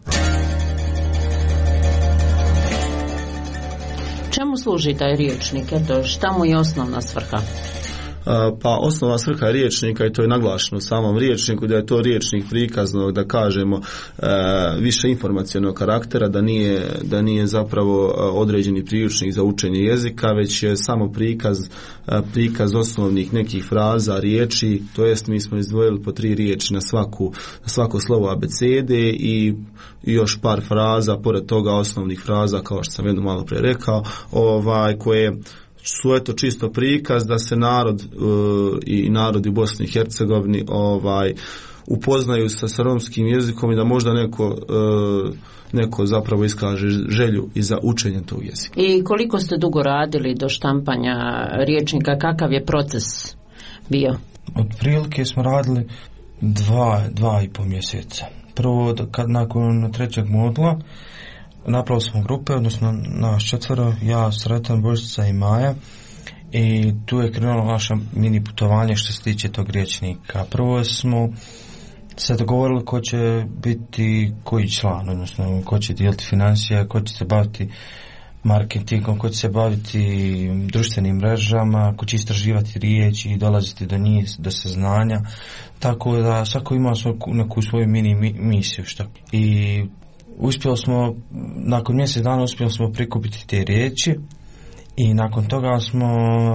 Čemu služi taj riječnik? Eto, šta mu je osnovna svrha? Pa osnova svrha riječnika, i to je naglašeno u samom riječniku, da je to riječnik prikaznog, da kažemo, više informacionog karaktera, da nije, da nije zapravo određeni priručnik za učenje jezika, već je samo prikaz, prikaz osnovnih nekih fraza, riječi, to jest mi smo izdvojili po tri riječi na svaku, na svako slovo abecede i još par fraza, pored toga osnovnih fraza, kao što sam jedno malo pre rekao, ovaj, koje su eto čisto prikaz da se narod uh, i narodi u Bosni i Hercegovini ovaj upoznaju sa, sa romskim jezikom i da možda neko uh, neko zapravo iskaže želju i za učenje tog jezika. I koliko ste dugo radili do štampanja riječnika, kakav je proces bio? Otprilike smo radili dva, dva i po mjeseca. Prvo kad nakon trećeg modula napravili smo grupe, odnosno nas četvero, ja, Sretan, Božica i Maja, i tu je krenulo naše mini putovanje što se tiče tog rječnika. Prvo smo se dogovorili ko će biti koji član, odnosno ko će dijeliti financije, ko će se baviti marketingom, ko će se baviti društvenim mrežama, ko će istraživati riječi i dolaziti do njih, do saznanja, tako da svako ima svoj, neku svoju mini misiju. Što. I uspjeli smo, nakon mjesec dana uspjeli smo prikupiti te riječi i nakon toga smo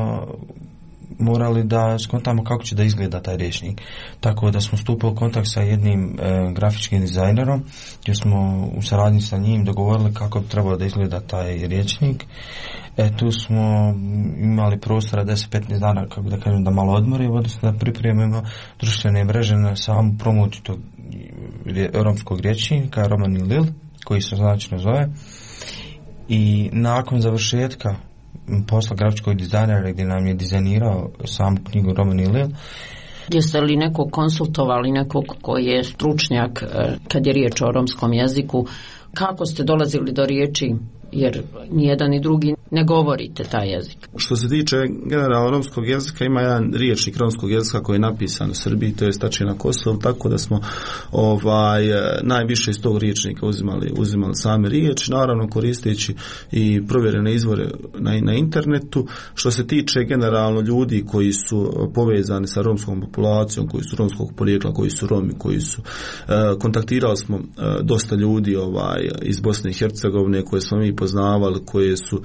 morali da skontamo kako će da izgleda taj rječnik. Tako da smo stupili u kontakt sa jednim e, grafičkim dizajnerom, gdje smo u saradnji sa njim dogovorili kako bi trebalo da izgleda taj rječnik. E, tu smo imali prostora deset do petnaest dana, kako da kažem, da malo odmorimo, odnosno da pripremimo društvene mreže na samu promociju tog romskog rječnika, Roman i Lil, koji se značajno zove. I nakon završetka posla grafičkog dizajnera gdje nam je dizajnirao samu knjigu Roman i Lil. Jeste li nekog konsultovali, nekog koji je stručnjak kad je riječ o romskom jeziku? Kako ste dolazili do riječi, jer nijedan ni drugi ne govorite taj jezik? Što se tiče generalno romskog jezika, ima jedan riječnik romskog jezika koji je napisan u Srbiji, to je Stači na Kosovu, tako da smo ovaj najviše iz tog riječnika uzimali, uzimali same riječi, naravno koristeći i provjerene izvore na, na internetu. Što se tiče generalno ljudi koji su povezani sa romskom populacijom, koji su romskog porijekla, koji su Romi, koji su eh, kontaktirali smo eh, dosta ljudi ovaj iz Bosne i Hercegovine koje smo mi poznavali, koje su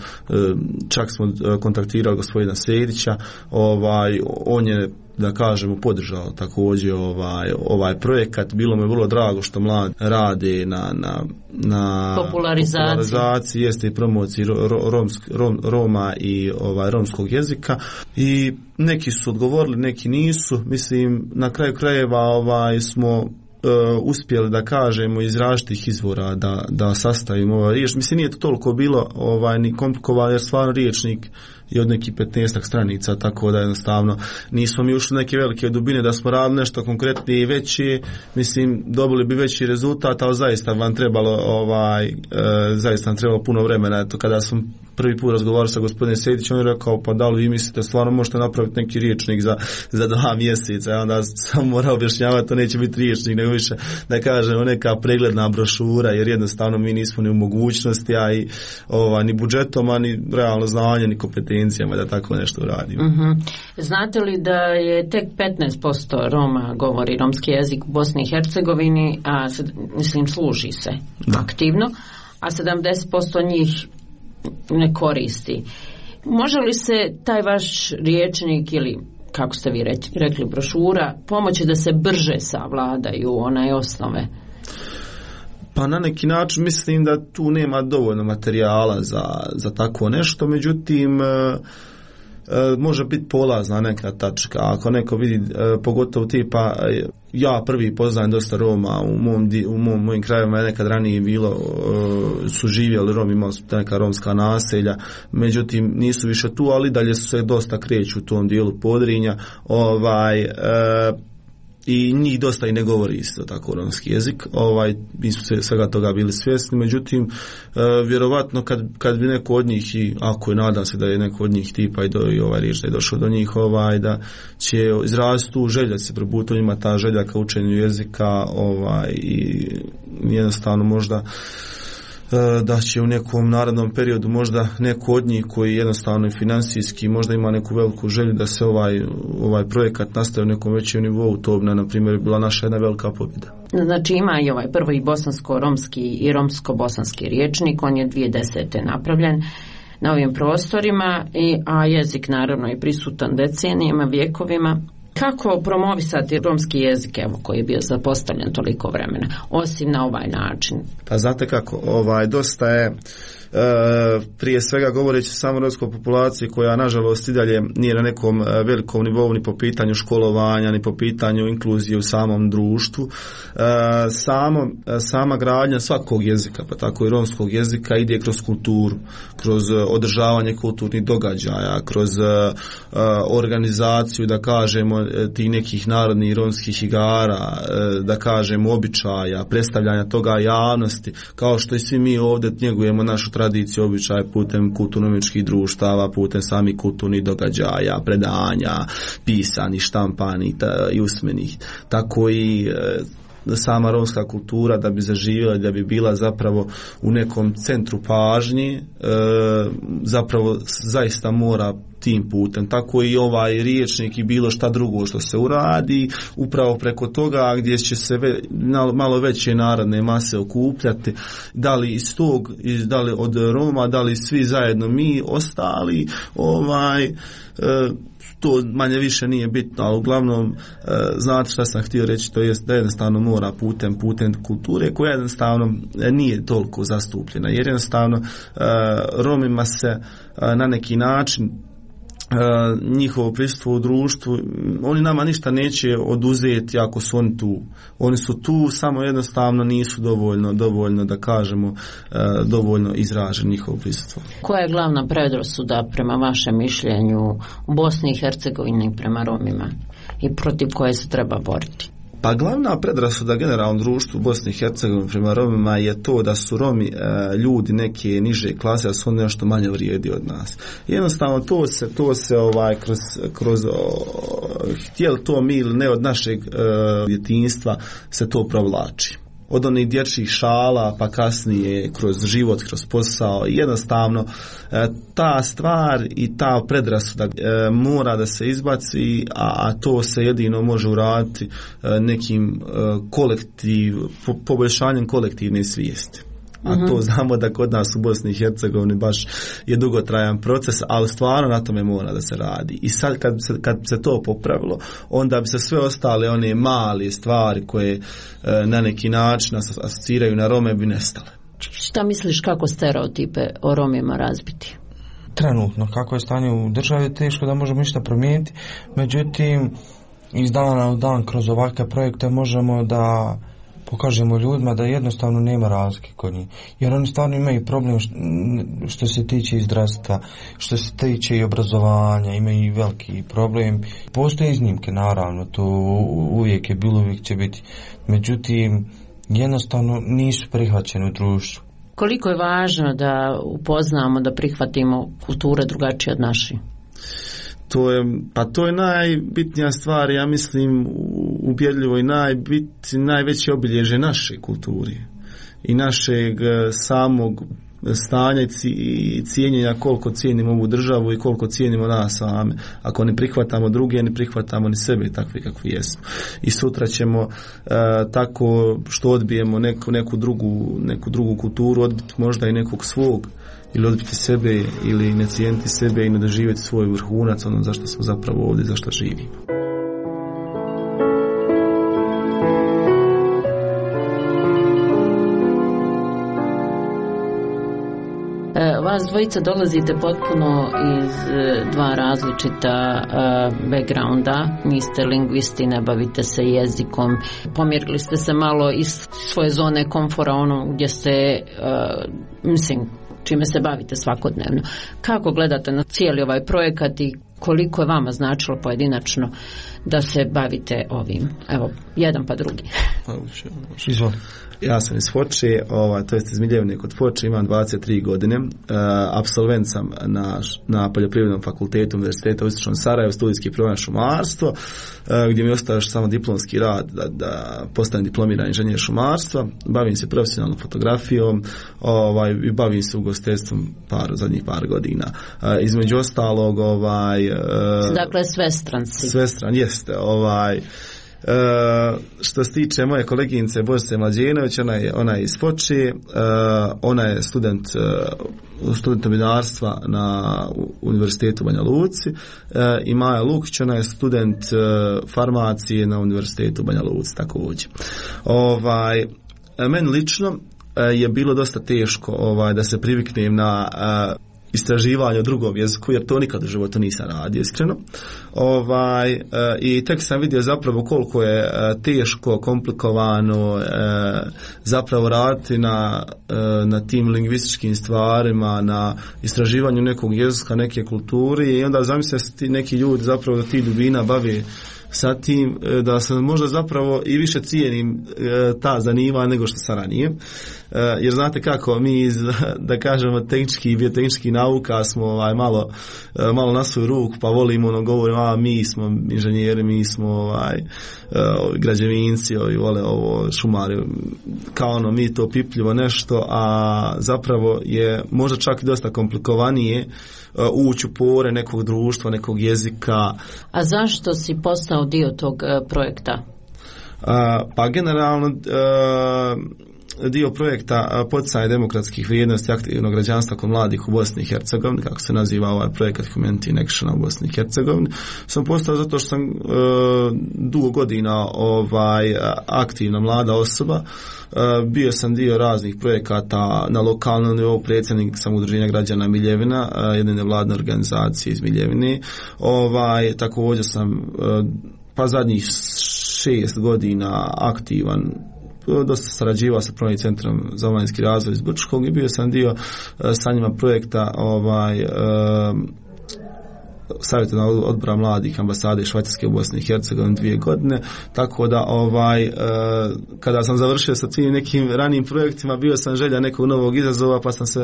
čak smo kontaktirali gospodina Sedića, ovaj, on je, da kažemo, podržao također ovaj, ovaj projekat. Bilo mi je vrlo drago što mladi rade na, na, na popularizaciji. popularizaciji, jeste i promociji ro, romsk, rom, Roma i ovaj, romskog jezika, i neki su odgovorili, neki nisu. Mislim, na kraju krajeva ovaj, smo Uh, uspjeli, da kažemo, iz različitih izvora da, da sastavimo ovaj riječ. Mislim, nije to toliko bilo ovaj, ni komplikovano, jer stvarno riječnik je od nekih petnaestak stranica, tako da jednostavno nismo mi ušli neke velike dubine da smo radili nešto konkretnije i veće. Mislim, dobili bi veći rezultat, ali zaista vam trebalo ovaj, e, zaista vam trebalo puno vremena. Eto, kada sam prvi put razgovarao sa gospodinom Sejdićem, on je rekao, pa da li vi mislite stvarno možete napraviti neki riječnik za, za dva mjeseca? Ja onda sam morao objašnjavati, to neće biti riječnik, nego više, da kažemo, neka pregledna brošura, jer jednostavno mi nismo ni u mogućnosti, a i ovaj, ni budžetom, a ni realno znanje, ni kompetencijama da tako nešto uradimo. Uh-huh. Znate li da je tek petnaest posto Roma govori romski jezik u Bosni i Hercegovini, a mislim služi se da. aktivno, a sedamdeset posto njih ne koristi. Može li se taj vaš riječnik ili, kako ste vi rekli, brošura, pomoći da se brže savladaju onaj osnove? Pa na neki način mislim da tu nema dovoljno materijala za, za takvo nešto, međutim može biti polazna neka tačka. Ako neko vidi, pogotovo tipa, ja prvi poznajem dosta Roma u mom, u mom, mojim krajevima je nekad ranije bilo, su živjeli Romi, imali su neka romska naselja, međutim nisu više tu, ali dalje su se dosta kreću u tom dijelu Podrinja, ovaj, i njih dosta i ne govori isto tako romski jezik. Ovaj, mi smo svega toga bili svjesni, međutim e, vjerovatno kad, kad bi neko od njih, i ako je, nadam se da je neko od njih tipa i, do, i ovaj riječ da je došao do njih, ovaj, da će izraziti tu želju, da se prebuti njima ta želja ka učenju jezika, ovaj, i jednostavno možda da će u nekom narednom periodu možda neko od njih koji jednostavno i financijski možda ima neku veliku želju da se ovaj, ovaj projekat nastavi u nekom većem nivou, to bi na primjer bila naša jedna velika pobjeda. Znači ima i ovaj prvi bosansko-romski i romsko-bosanski riječnik, on je dvije tisuće desete napravljen na ovim prostorima, i, a jezik naravno je prisutan decenijama, vjekovima. Kako promovisati romski jezik, evo, koji je bio zapostavljen toliko vremena, osim na ovaj način? Pa znate kako, ovaj, dosta je E, prije svega govoreći samo o romskoj populaciji koja nažalost i dalje nije na nekom velikom nivou ni po pitanju školovanja, ni po pitanju inkluzije u samom društvu. E, samo, sama gradnja svakog jezika, pa tako i romskog jezika, ide kroz kulturu, kroz održavanje kulturnih događaja, kroz e, organizaciju, da kažemo, tih nekih narodnih romskih igara, da kažem običaja, predstavljanja toga javnosti, kao što i svi mi ovdje njegujemo našu tradiciju, običaj putem kulturno-umjetničkih društava, putem samih kulturnih događaja, predanja, pisanih, štampanih i usmenih. Tako i sama romska kultura da bi zaživjela, da bi bila zapravo u nekom centru pažnje, e, zapravo zaista mora tim putem. Tako i ovaj riječnik i bilo šta drugo što se uradi, upravo preko toga gdje će se ve, malo veće narodne mase okupljati, da li iz tog, da li od Roma, da li svi zajedno mi ostali, ovaj e, to manje više nije bitno, ali uglavnom e, znate šta sam htio reći, to jest da jednostavno mora putem putem kulture koja jednostavno nije toliko zastupljena, jer jednostavno e, Romima se e, na neki način Uh, njihovo prisustvo u društvu, oni nama ništa neće oduzeti ako su oni tu. Oni su tu, samo jednostavno nisu dovoljno, dovoljno da kažemo, uh, dovoljno izražen njihovo prisustvo. Koja je glavna predrasuda prema vašem mišljenju u Bosni i Hercegovini prema Romima i protiv koje se treba boriti? Pa glavna predrasuda generalnom društvu Bosne i Hercegovine prema Romima je to da su Romi e, ljudi neke niže klase, a su oni nešto manje vrijedi od nas. Jednostavno to se, to se ovaj, kroz, kroz o, htjeli to mi ili ne od našeg e, djetinjstva se to provlači. Od onih dječjih šala pa kasnije kroz život, kroz posao, jednostavno e, ta stvar i ta predrasuda e, mora da se izbaci, a, a to se jedino može uraditi e, nekim e, kolektiv, po, poboljšanjem kolektivne svijesti. A uh-huh. to znamo da kod nas u Bosni i Hercegovini baš je dugotrajan proces, ali stvarno na tome mora da se radi. I sad kad se, kad se to popravilo, onda bi se sve ostale one male stvari koje e, na neki način asociraju na Rome bi nestale. Šta misliš kako stereotipe o Romima razbiti? Trenutno, kako je stanje u državi, teško da možemo ništa promijeniti. Međutim, iz dana u dan kroz ovakve projekte možemo da pokažemo ljudima da jednostavno nema razlike kod njih. Jer oni stvarno imaju problem što se tiče i zdravstva, što se tiče i obrazovanja, imaju i veliki problem. Postoje iznimke, naravno, to uvijek je bilo, uvijek će biti. Međutim, jednostavno nisu prihvaćeni u društvu. Koliko je važno da upoznamo, da prihvatimo kulture drugačije od naših? To je, pa to je najbitnija stvar, ja mislim, ubjedljivo i najbit, najveće obilježje naše kulture i našeg samog stanja i cijenjenja koliko cijenimo ovu državu i koliko cijenimo nas same. Ako ne prihvatamo druge, ne prihvatamo ni sebe takvi kakvi jesmo. I sutra ćemo uh, tako što odbijemo neku, neku, drugu, neku drugu kulturu, odbiti možda i nekog svog, ili odbiti sebe, ili ne cijeniti sebe i ne doživjeti svoj vrhunac, ono zašto smo zapravo ovdje, zašto živimo. Vas dvojica dolazite potpuno iz dva različita uh, backgrounda, niste lingvisti, ne bavite se jezikom, pomjerili ste se malo iz svoje zone komfora, ono gdje ste, uh, mislim, čime se bavite svakodnevno. Kako gledate na cijeli ovaj projekat i koliko je vama značilo pojedinačno da se bavite ovim? Evo, jedan pa drugi. Izvoli. Ja sam iz Foče, ovaj, to jest iz Miljevne kod Foče, imam dvadeset tri godine, e, apsolvent sam na, na Poljoprivrednom fakultetu Univerziteta u Istočnom Sarajevu, studijski program šumarstvo, e, gdje mi ostaje još samo diplomski rad da, da postanem diplomirani inženjer šumarstva, bavim se profesionalnom fotografijom, ovaj, i bavim se ugostiteljstvom par, zadnjih par godina. E, između ostalog, ovaj, e, dakle svestranci. Svestran, jeste, ovaj, Uh, što se tiče moje koleginice Božice Mlađenović, ona je, ona je iz Foče, uh, ona je student uh, student novinarstva na Univerzitetu u Banja Luci, uh, i Maja Lukić, ona je student uh, farmacije na Univerzitetu u Banja Luci također. Ovaj, meni lično uh, je bilo dosta teško ovaj, da se priviknem na uh, istraživanje o drugom jeziku, jer to nikad u životu nisam radio, iskreno. Ovaj, e, i tek sam vidio zapravo koliko je e, teško, komplikovano e, zapravo raditi na, e, na tim lingvističkim stvarima, na istraživanju nekog jezika, neke kulture, i onda zamislite se ti neki ljudi zapravo da ti dubina bave sa tim da sam možda zapravo i više cijenim ta zanimanja nego što sam ranije. Jer znate kako, mi iz, da kažemo, tehnički i biotehnički nauka smo ovaj, malo, malo na svoju ruku, pa volimo ono, govorimo, a mi smo inženjeri, mi smo ovaj, građevinci, ovi vole ovo, šumari, kao ono, mi to pipljivo nešto, a zapravo je možda čak i dosta komplikovanije ući u pore nekog društva, nekog jezika. A zašto si postao dio tog uh, projekta? Uh, pa generalno uh, dio projekta poticanja demokratskih vrijednosti aktivnog građanstva kod mladih u Bosni i Hercegovini, kako se naziva ovaj projekat Humanity in Action u Bosni i Hercegovini, sam postao zato što sam uh, dugo godina ovaj, aktivna mlada osoba. Uh, bio sam dio raznih projekata na lokalnom nivou, predsjednik sam udruženja građana Miljevina, uh, jedne nevladne organizacije iz Miljevine. Ovaj, također sam uh, pa zadnjih šest godina aktivan, dosta sarađivao sa Pravnim centrom za omladinski razvoj iz Brčkog i bio sam dio uh, sa njima projekta ovaj, uh, savjetodavnog odbora mladih ambasade Švajcarske u Bosni i Hercegovini dvije godine, tako da ovaj, uh, kada sam završio sa tim nekim ranijim projektima, bio sam želja nekog novog izazova, pa sam se uh,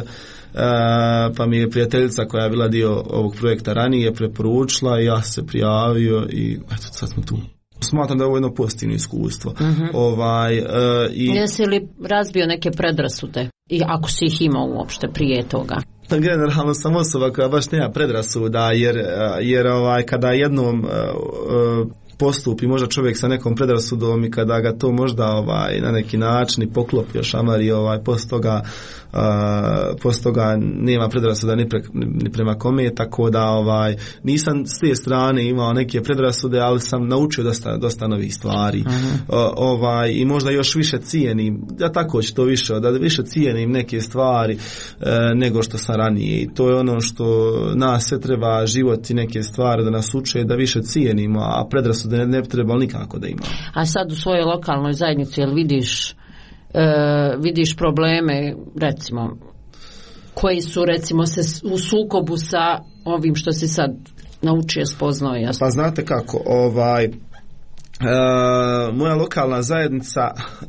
pa mi je prijateljica koja je bila dio ovog projekta ranije preporučila i ja se prijavio i eto, sad smo tu. Smatram da je ovo jedno pozitivno iskustvo. Uh-huh. Ovaj, uh, i... Jesi li razbio neke predrasude? I ako si ih imao uopšte prije toga? Generalno sam osoba koja baš nema predrasuda, jer, jer ovaj, kada jednom uh, uh, postupi možda čovjek sa nekom predrasudom i kada ga to možda ovaj, na neki način i poklopi šamari, ovaj, posto toga Uh, posto toga nema predrasuda ni, pre, ni prema kome, tako da ovaj, nisam s te strane imao neke predrasude, ali sam naučio dosta, dosta novih stvari. Uh-huh. uh, ovaj, i možda još više cijenim, ja tako ću to više, da više cijenim neke stvari uh, nego što sam ranije, i to je ono što nas sve treba, život i neke stvari da nas uče da više cijenimo, a predrasude ne, ne treba nikako da imamo. A sad u svojoj lokalnoj zajednici jel vidiš Uh, vidiš probleme, recimo, koji su, recimo, se u sukobu sa ovim što si sad naučio, spoznao? Jasno? Pa znate kako, ovaj, uh, moja lokalna zajednica uh,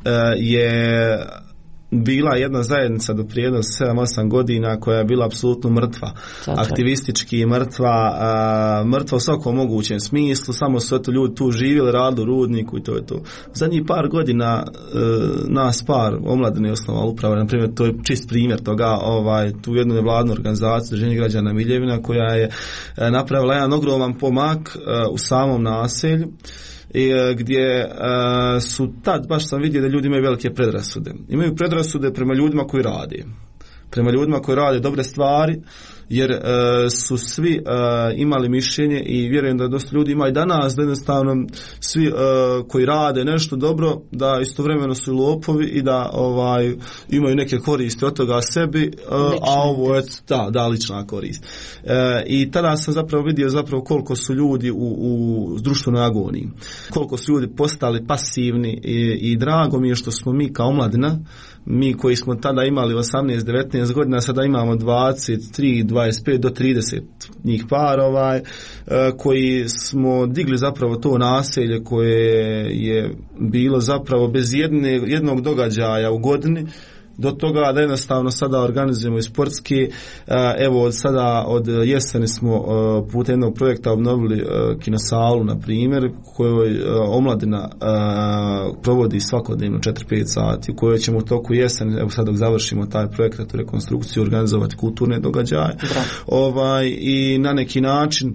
je bila jedna zajednica do prije jedno sedam osam godina koja je bila apsolutno mrtva. Zato. Aktivistički mrtva, a, mrtva u svakom mogućem smislu, samo su eto ljudi tu živjeli, radili u rudniku i to je to. Zadnjih par godina e, nas par omladine osnovala uprava, na primjer, to je čist primjer toga, ovaj, tu jednu nevladnu organizaciju Udruženje građana Miljevina koja je e, napravila jedan ogroman pomak e, u samom naselju, i gdje uh, su tad, baš sam vidio da ljudi imaju velike predrasude. Imaju predrasude prema ljudima koji rade. Prema ljudima koji rade dobre stvari, jer uh, su svi uh, imali mišljenje i vjerujem da dosta ljudi ima i danas, da jednostavno svi uh, koji rade nešto dobro, da istovremeno su lopovi i da ovaj imaju neke koristi od toga sebi, uh, a ovo je da, da, lična korist. Uh, I tada sam zapravo vidio zapravo koliko su ljudi u, u društvenoj agoniji, koliko su ljudi postali pasivni i, i drago mi je što smo mi kao omladina, mi koji smo tada imali osamnaest devetnaest godina, sada imamo dvadeset tri dvadeset pet do trideset njih par, ovaj, koji smo digli zapravo to naselje koje je bilo zapravo bez jedne, jednog događaja u godini, do toga da jednostavno sada organizujemo i sportski. Evo od sada od jeseni smo putem jednog projekta obnovili kinosalu, na primjer, kojoj omladina provodi svakodnevno četiri pet sati, u kojoj ćemo u toku jeseni, evo sad dok završimo taj projekt, tu rekonstrukciju, organizovati kulturne događaje. Ovaj, i na neki način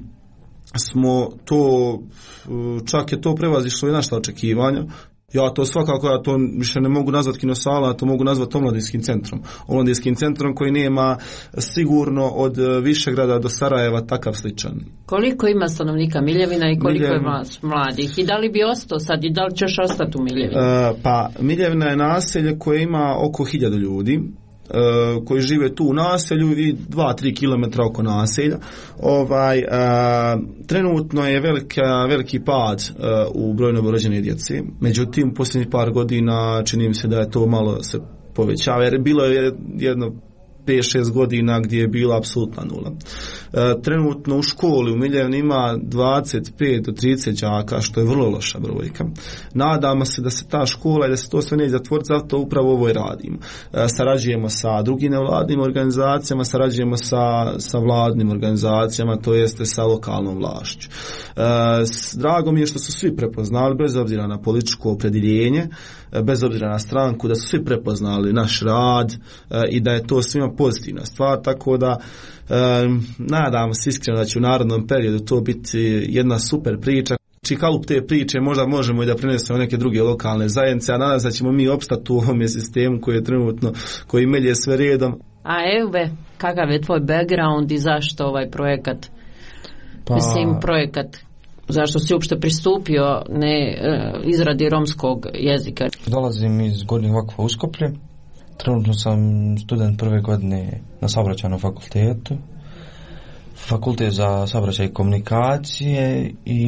smo to, čak je to prevazišlo i naša očekivanja. Ja to svakako, ja to više ne mogu nazvati kinosala, to mogu nazvati omladinskim centrom. Omladinskim centrom koji nema sigurno od Višegrada do Sarajeva takav sličan. Koliko ima stanovnika Miljevina i koliko Miljevina je mladih? I da li bi ostao sad i da li ćeš ostati u Miljevini? Uh, pa Miljevina je naselje koje ima oko hiljadu ljudi. Uh, koji žive tu u naselju i dva do tri kilometra oko naselja. Ovaj, uh, trenutno je velika, veliki pad uh, u broju novorođene djece. Međutim, u posljednjih par godina čini mi se da je to malo se povećava, jer bilo je jedno pet šest godina gdje je bila apsolutna nula. trenutno u školi u Miljevni ima dvadeset pet do trideset đaka, što je vrlo loša brojka. Nadamo se da se ta škola i da se to sve neće zatvoriti, zato upravo ovo i radimo. Sarađujemo sa drugim nevladnim organizacijama, sarađujemo sa, sa vladnim organizacijama, to jeste sa lokalnom vlašću. Drago mi je što su svi prepoznali, bez obzira na političko opredjeljenje, bez obzira na stranku, da su svi prepoznali naš rad i da je to svima pozitivna stvar, tako da um, nadamo se iskreno da će u narednom periodu to biti jedna super priča. Či kalup te priče možda možemo i da prinesemo neke druge lokalne zajednice, a nadam se da ćemo mi opstati u ovom sistemu koji je trenutno, koji melje sve redom. A Ewe, kakav je tvoj background i zašto ovaj projekat? Pa... Mislim, projekat, zašto si uopšte pristupio ne izradi romskog jezika? Dolazim iz Gornjeg Vakfa Uskoplje. Trenutno sam student prve godine na saobraćajnom fakultetu. Fakultet za saobraćaj i komunikacije i...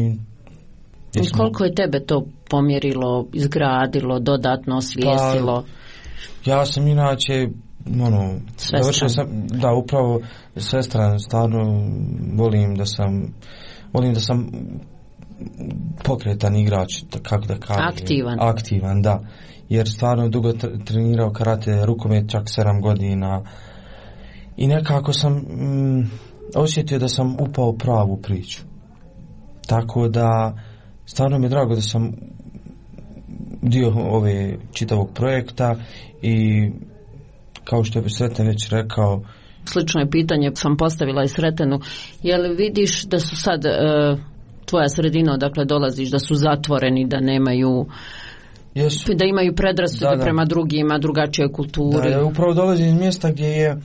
I koliko je tebe to pomjerilo, izgradilo, dodatno osvijestilo? Pa, ja sam inače ono, završio sam, da, upravo svestran, stvarno volim da sam volim da sam pokretan igrač, kako da kažem. Aktivan. Aktivan, da. Jer stvarno dugo trenirao karate, rukomet čak sedam godina i nekako sam mm, osjetio da sam upao u pravu priču. Tako da stvarno mi je drago da sam dio ove čitavog projekta i kao što je Sreten već rekao. Slično je pitanje sam postavila i Sretenu. Je li vidiš da su sad e, tvoja sredina odakle dolaziš, da su zatvoreni, da nemaju Jesu. Da imaju predrasude da, da. prema drugima, drugačijoj kulturi? Da, upravo dolazim iz mjesta gdje je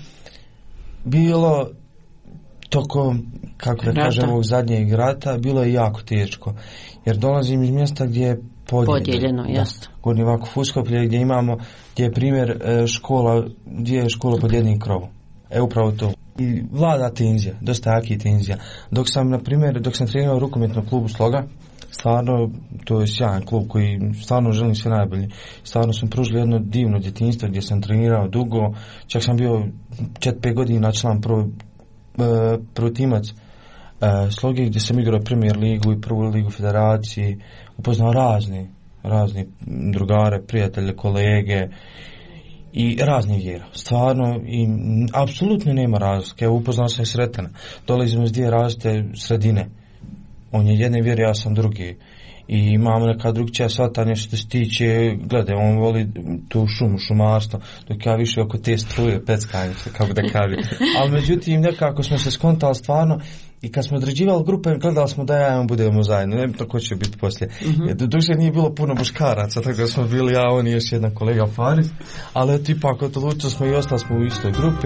bilo tokom, kako da kažem, ovog zadnjeg rata, bilo je jako teško. Jer dolazim iz mjesta gdje je podijeljeno. Podijeljeno, jasno. Gornji Vakuf Uskoplje, gdje imamo, gdje je primjer škola, gdje je škola pod jednim krovom. E, upravo to. I vlada tenzija, dosta jaki tenzija. Dok sam, na primjer, dok sam trenirao u rukometnom klubu Sloga, stvarno, to je sjajan klub koji stvarno želim sve najbolje. Stvarno sam pružili jedno divno djetinjstvo gdje sam trenirao dugo, čak sam bio četiri pet godina član prvo, prvo timac Sloge gdje sam igrao Premier ligu i prvu ligu federaciji, upoznao razni, razni drugare, prijatelje, kolege i raznih vjera. Stvarno, i apsolutno nema razlike. Upoznao sam i Sretena. Dolazimo iz dvije različite sredine. On je jedne vjere, ja sam drugi. I imamo neka drugčija shvatanja što se tiče, gledaj, on voli tu šumu, šumarstvo, dok ja više oko te struje, peckanje, kako da kažem. Ali međutim, nekako smo se skontali stvarno i kad smo određivali grupe, gledali smo da ja i on budemo zajedno, ne bi to ko će biti poslije. Mm-hmm. Jer doduše nije bilo puno muškaraca, tako da smo bili ja, on i još jedan kolega Faris, ali eto ipak odlučili smo i ostali smo u istoj grupi.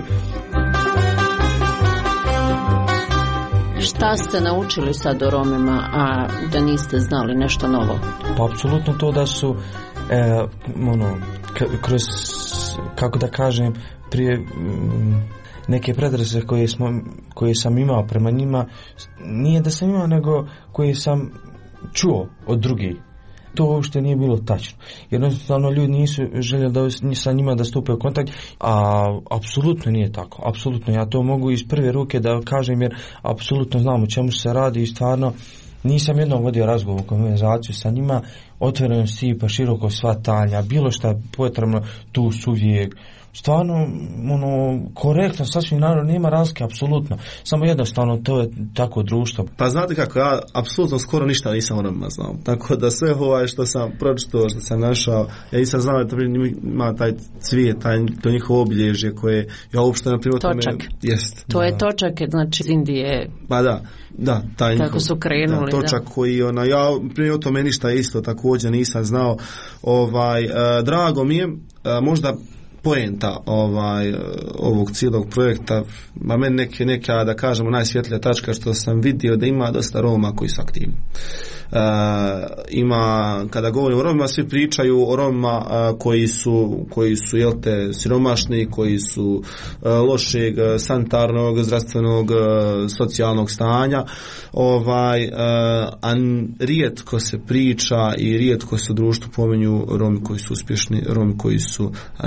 Šta ste naučili sad o Romima, a da niste znali nešto novo? Pa apsolutno to da su e, ono, k- kroz, kako da kažem, prije m, neke predrasude koje, smo, koje sam imao prema njima, nije da sam imao, nego koje sam čuo od drugih. To uopšte nije bilo tačno. Jednostavno ljudi nisu željeli da sa njima da stupe u kontakt, a apsolutno nije tako. Apsolutno, ja to mogu iz prve ruke da kažem, jer apsolutno znam o čemu se radi i stvarno nisam jednom vodio razgovor u konverzaciju sa njima, otvoreno si pa široko shvatanja, bilo šta potrebno tu su uvijek. Stvarno, ono, korektno, sasvim naravno, nema razlike, apsolutno. Samo jednostavno, to je tako društvo. Pa znate kako, ja apsolutno skoro ništa nisam o Romima znao. Tako da sve ovaj što sam pročitao, što sam našao, ja nisam znao da ima taj cvijet, taj, to njihovo obilježje koje ja uopšte na primjer... Točak. Jest. To da. Je točak, znači iz Indije. Pa da, da. Taj tako njihov, su krenuli, da. Točak da. Koji, ona, ja primjer o tome ništa isto također nisam znao. Ovaj, uh, drago mi je, uh, možda poenta ovaj, ovog cijelog projekta, a meni neke, neka, da kažemo, najsvjetlija tačka što sam vidio da ima dosta Roma koji su aktivni. Uh, ima, kada govorimo o Romima, svi pričaju o Romima uh, koji su, koji su jel te, siromašni, koji su uh, lošeg sanitarnog, zdravstvenog, uh, socijalnog stanja, ovaj, uh, a rijetko se priča i rijetko se u društvu pominju Romi koji su uspješni, Romi koji su uh, aktivni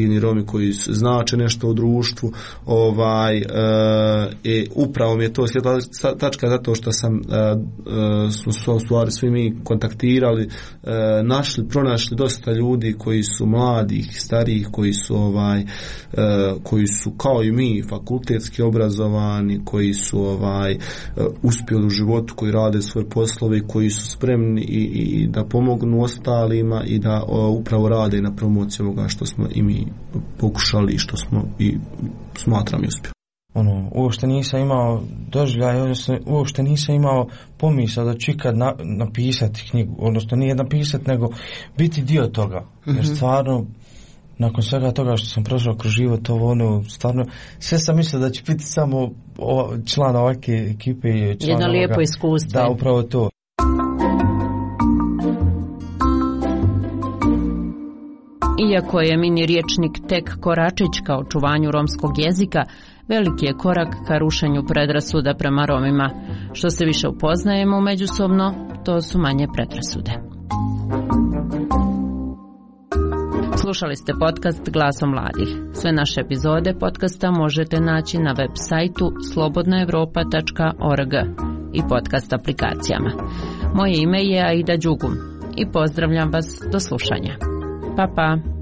divni Romi koji znače nešto u društvu, ovaj, e, upravo mi je to svjetla tačka zato što sam e, smo u stvari svi mi kontaktirali, e, našli, pronašli dosta ljudi koji su mladih, starijih, koji su ovaj, e, koji su kao i mi fakultetski obrazovani, koji su ovaj, e, uspjeli u životu, koji rade svoje poslove, koji su spremni i, i da pomognu ostalima i da o, upravo rade na promociji ovoga što smo i mi pokušali i što smo i smatram i uspjeli. Ono, uopšte nisam imao doživljaj, odnosno uopšte nisam imao pomisao da ću ikad na, napisati knjigu, odnosno nije napisati, nego biti dio toga. Mm-hmm. Jer stvarno, nakon svega toga što sam prošao kroz život, ovo ono, stvarno, sve sam mislio da će biti samo ova, član ovake ekipe. Jedno lijepo iskustvo. Da, upravo to. Iako je mini riječnik tek koračić ka očuvanju romskog jezika, veliki je korak ka rušenju predrasuda prema Romima. Što se više upoznajemo međusobno, to su manje predrasude. Slušali ste podcast Glasom mladih. Sve naše epizode podcasta možete naći na web sajtu slobodna evropa tačka org i podcast aplikacijama. Moje ime je Aida Đugum i pozdravljam vas do slušanja. Pa pa!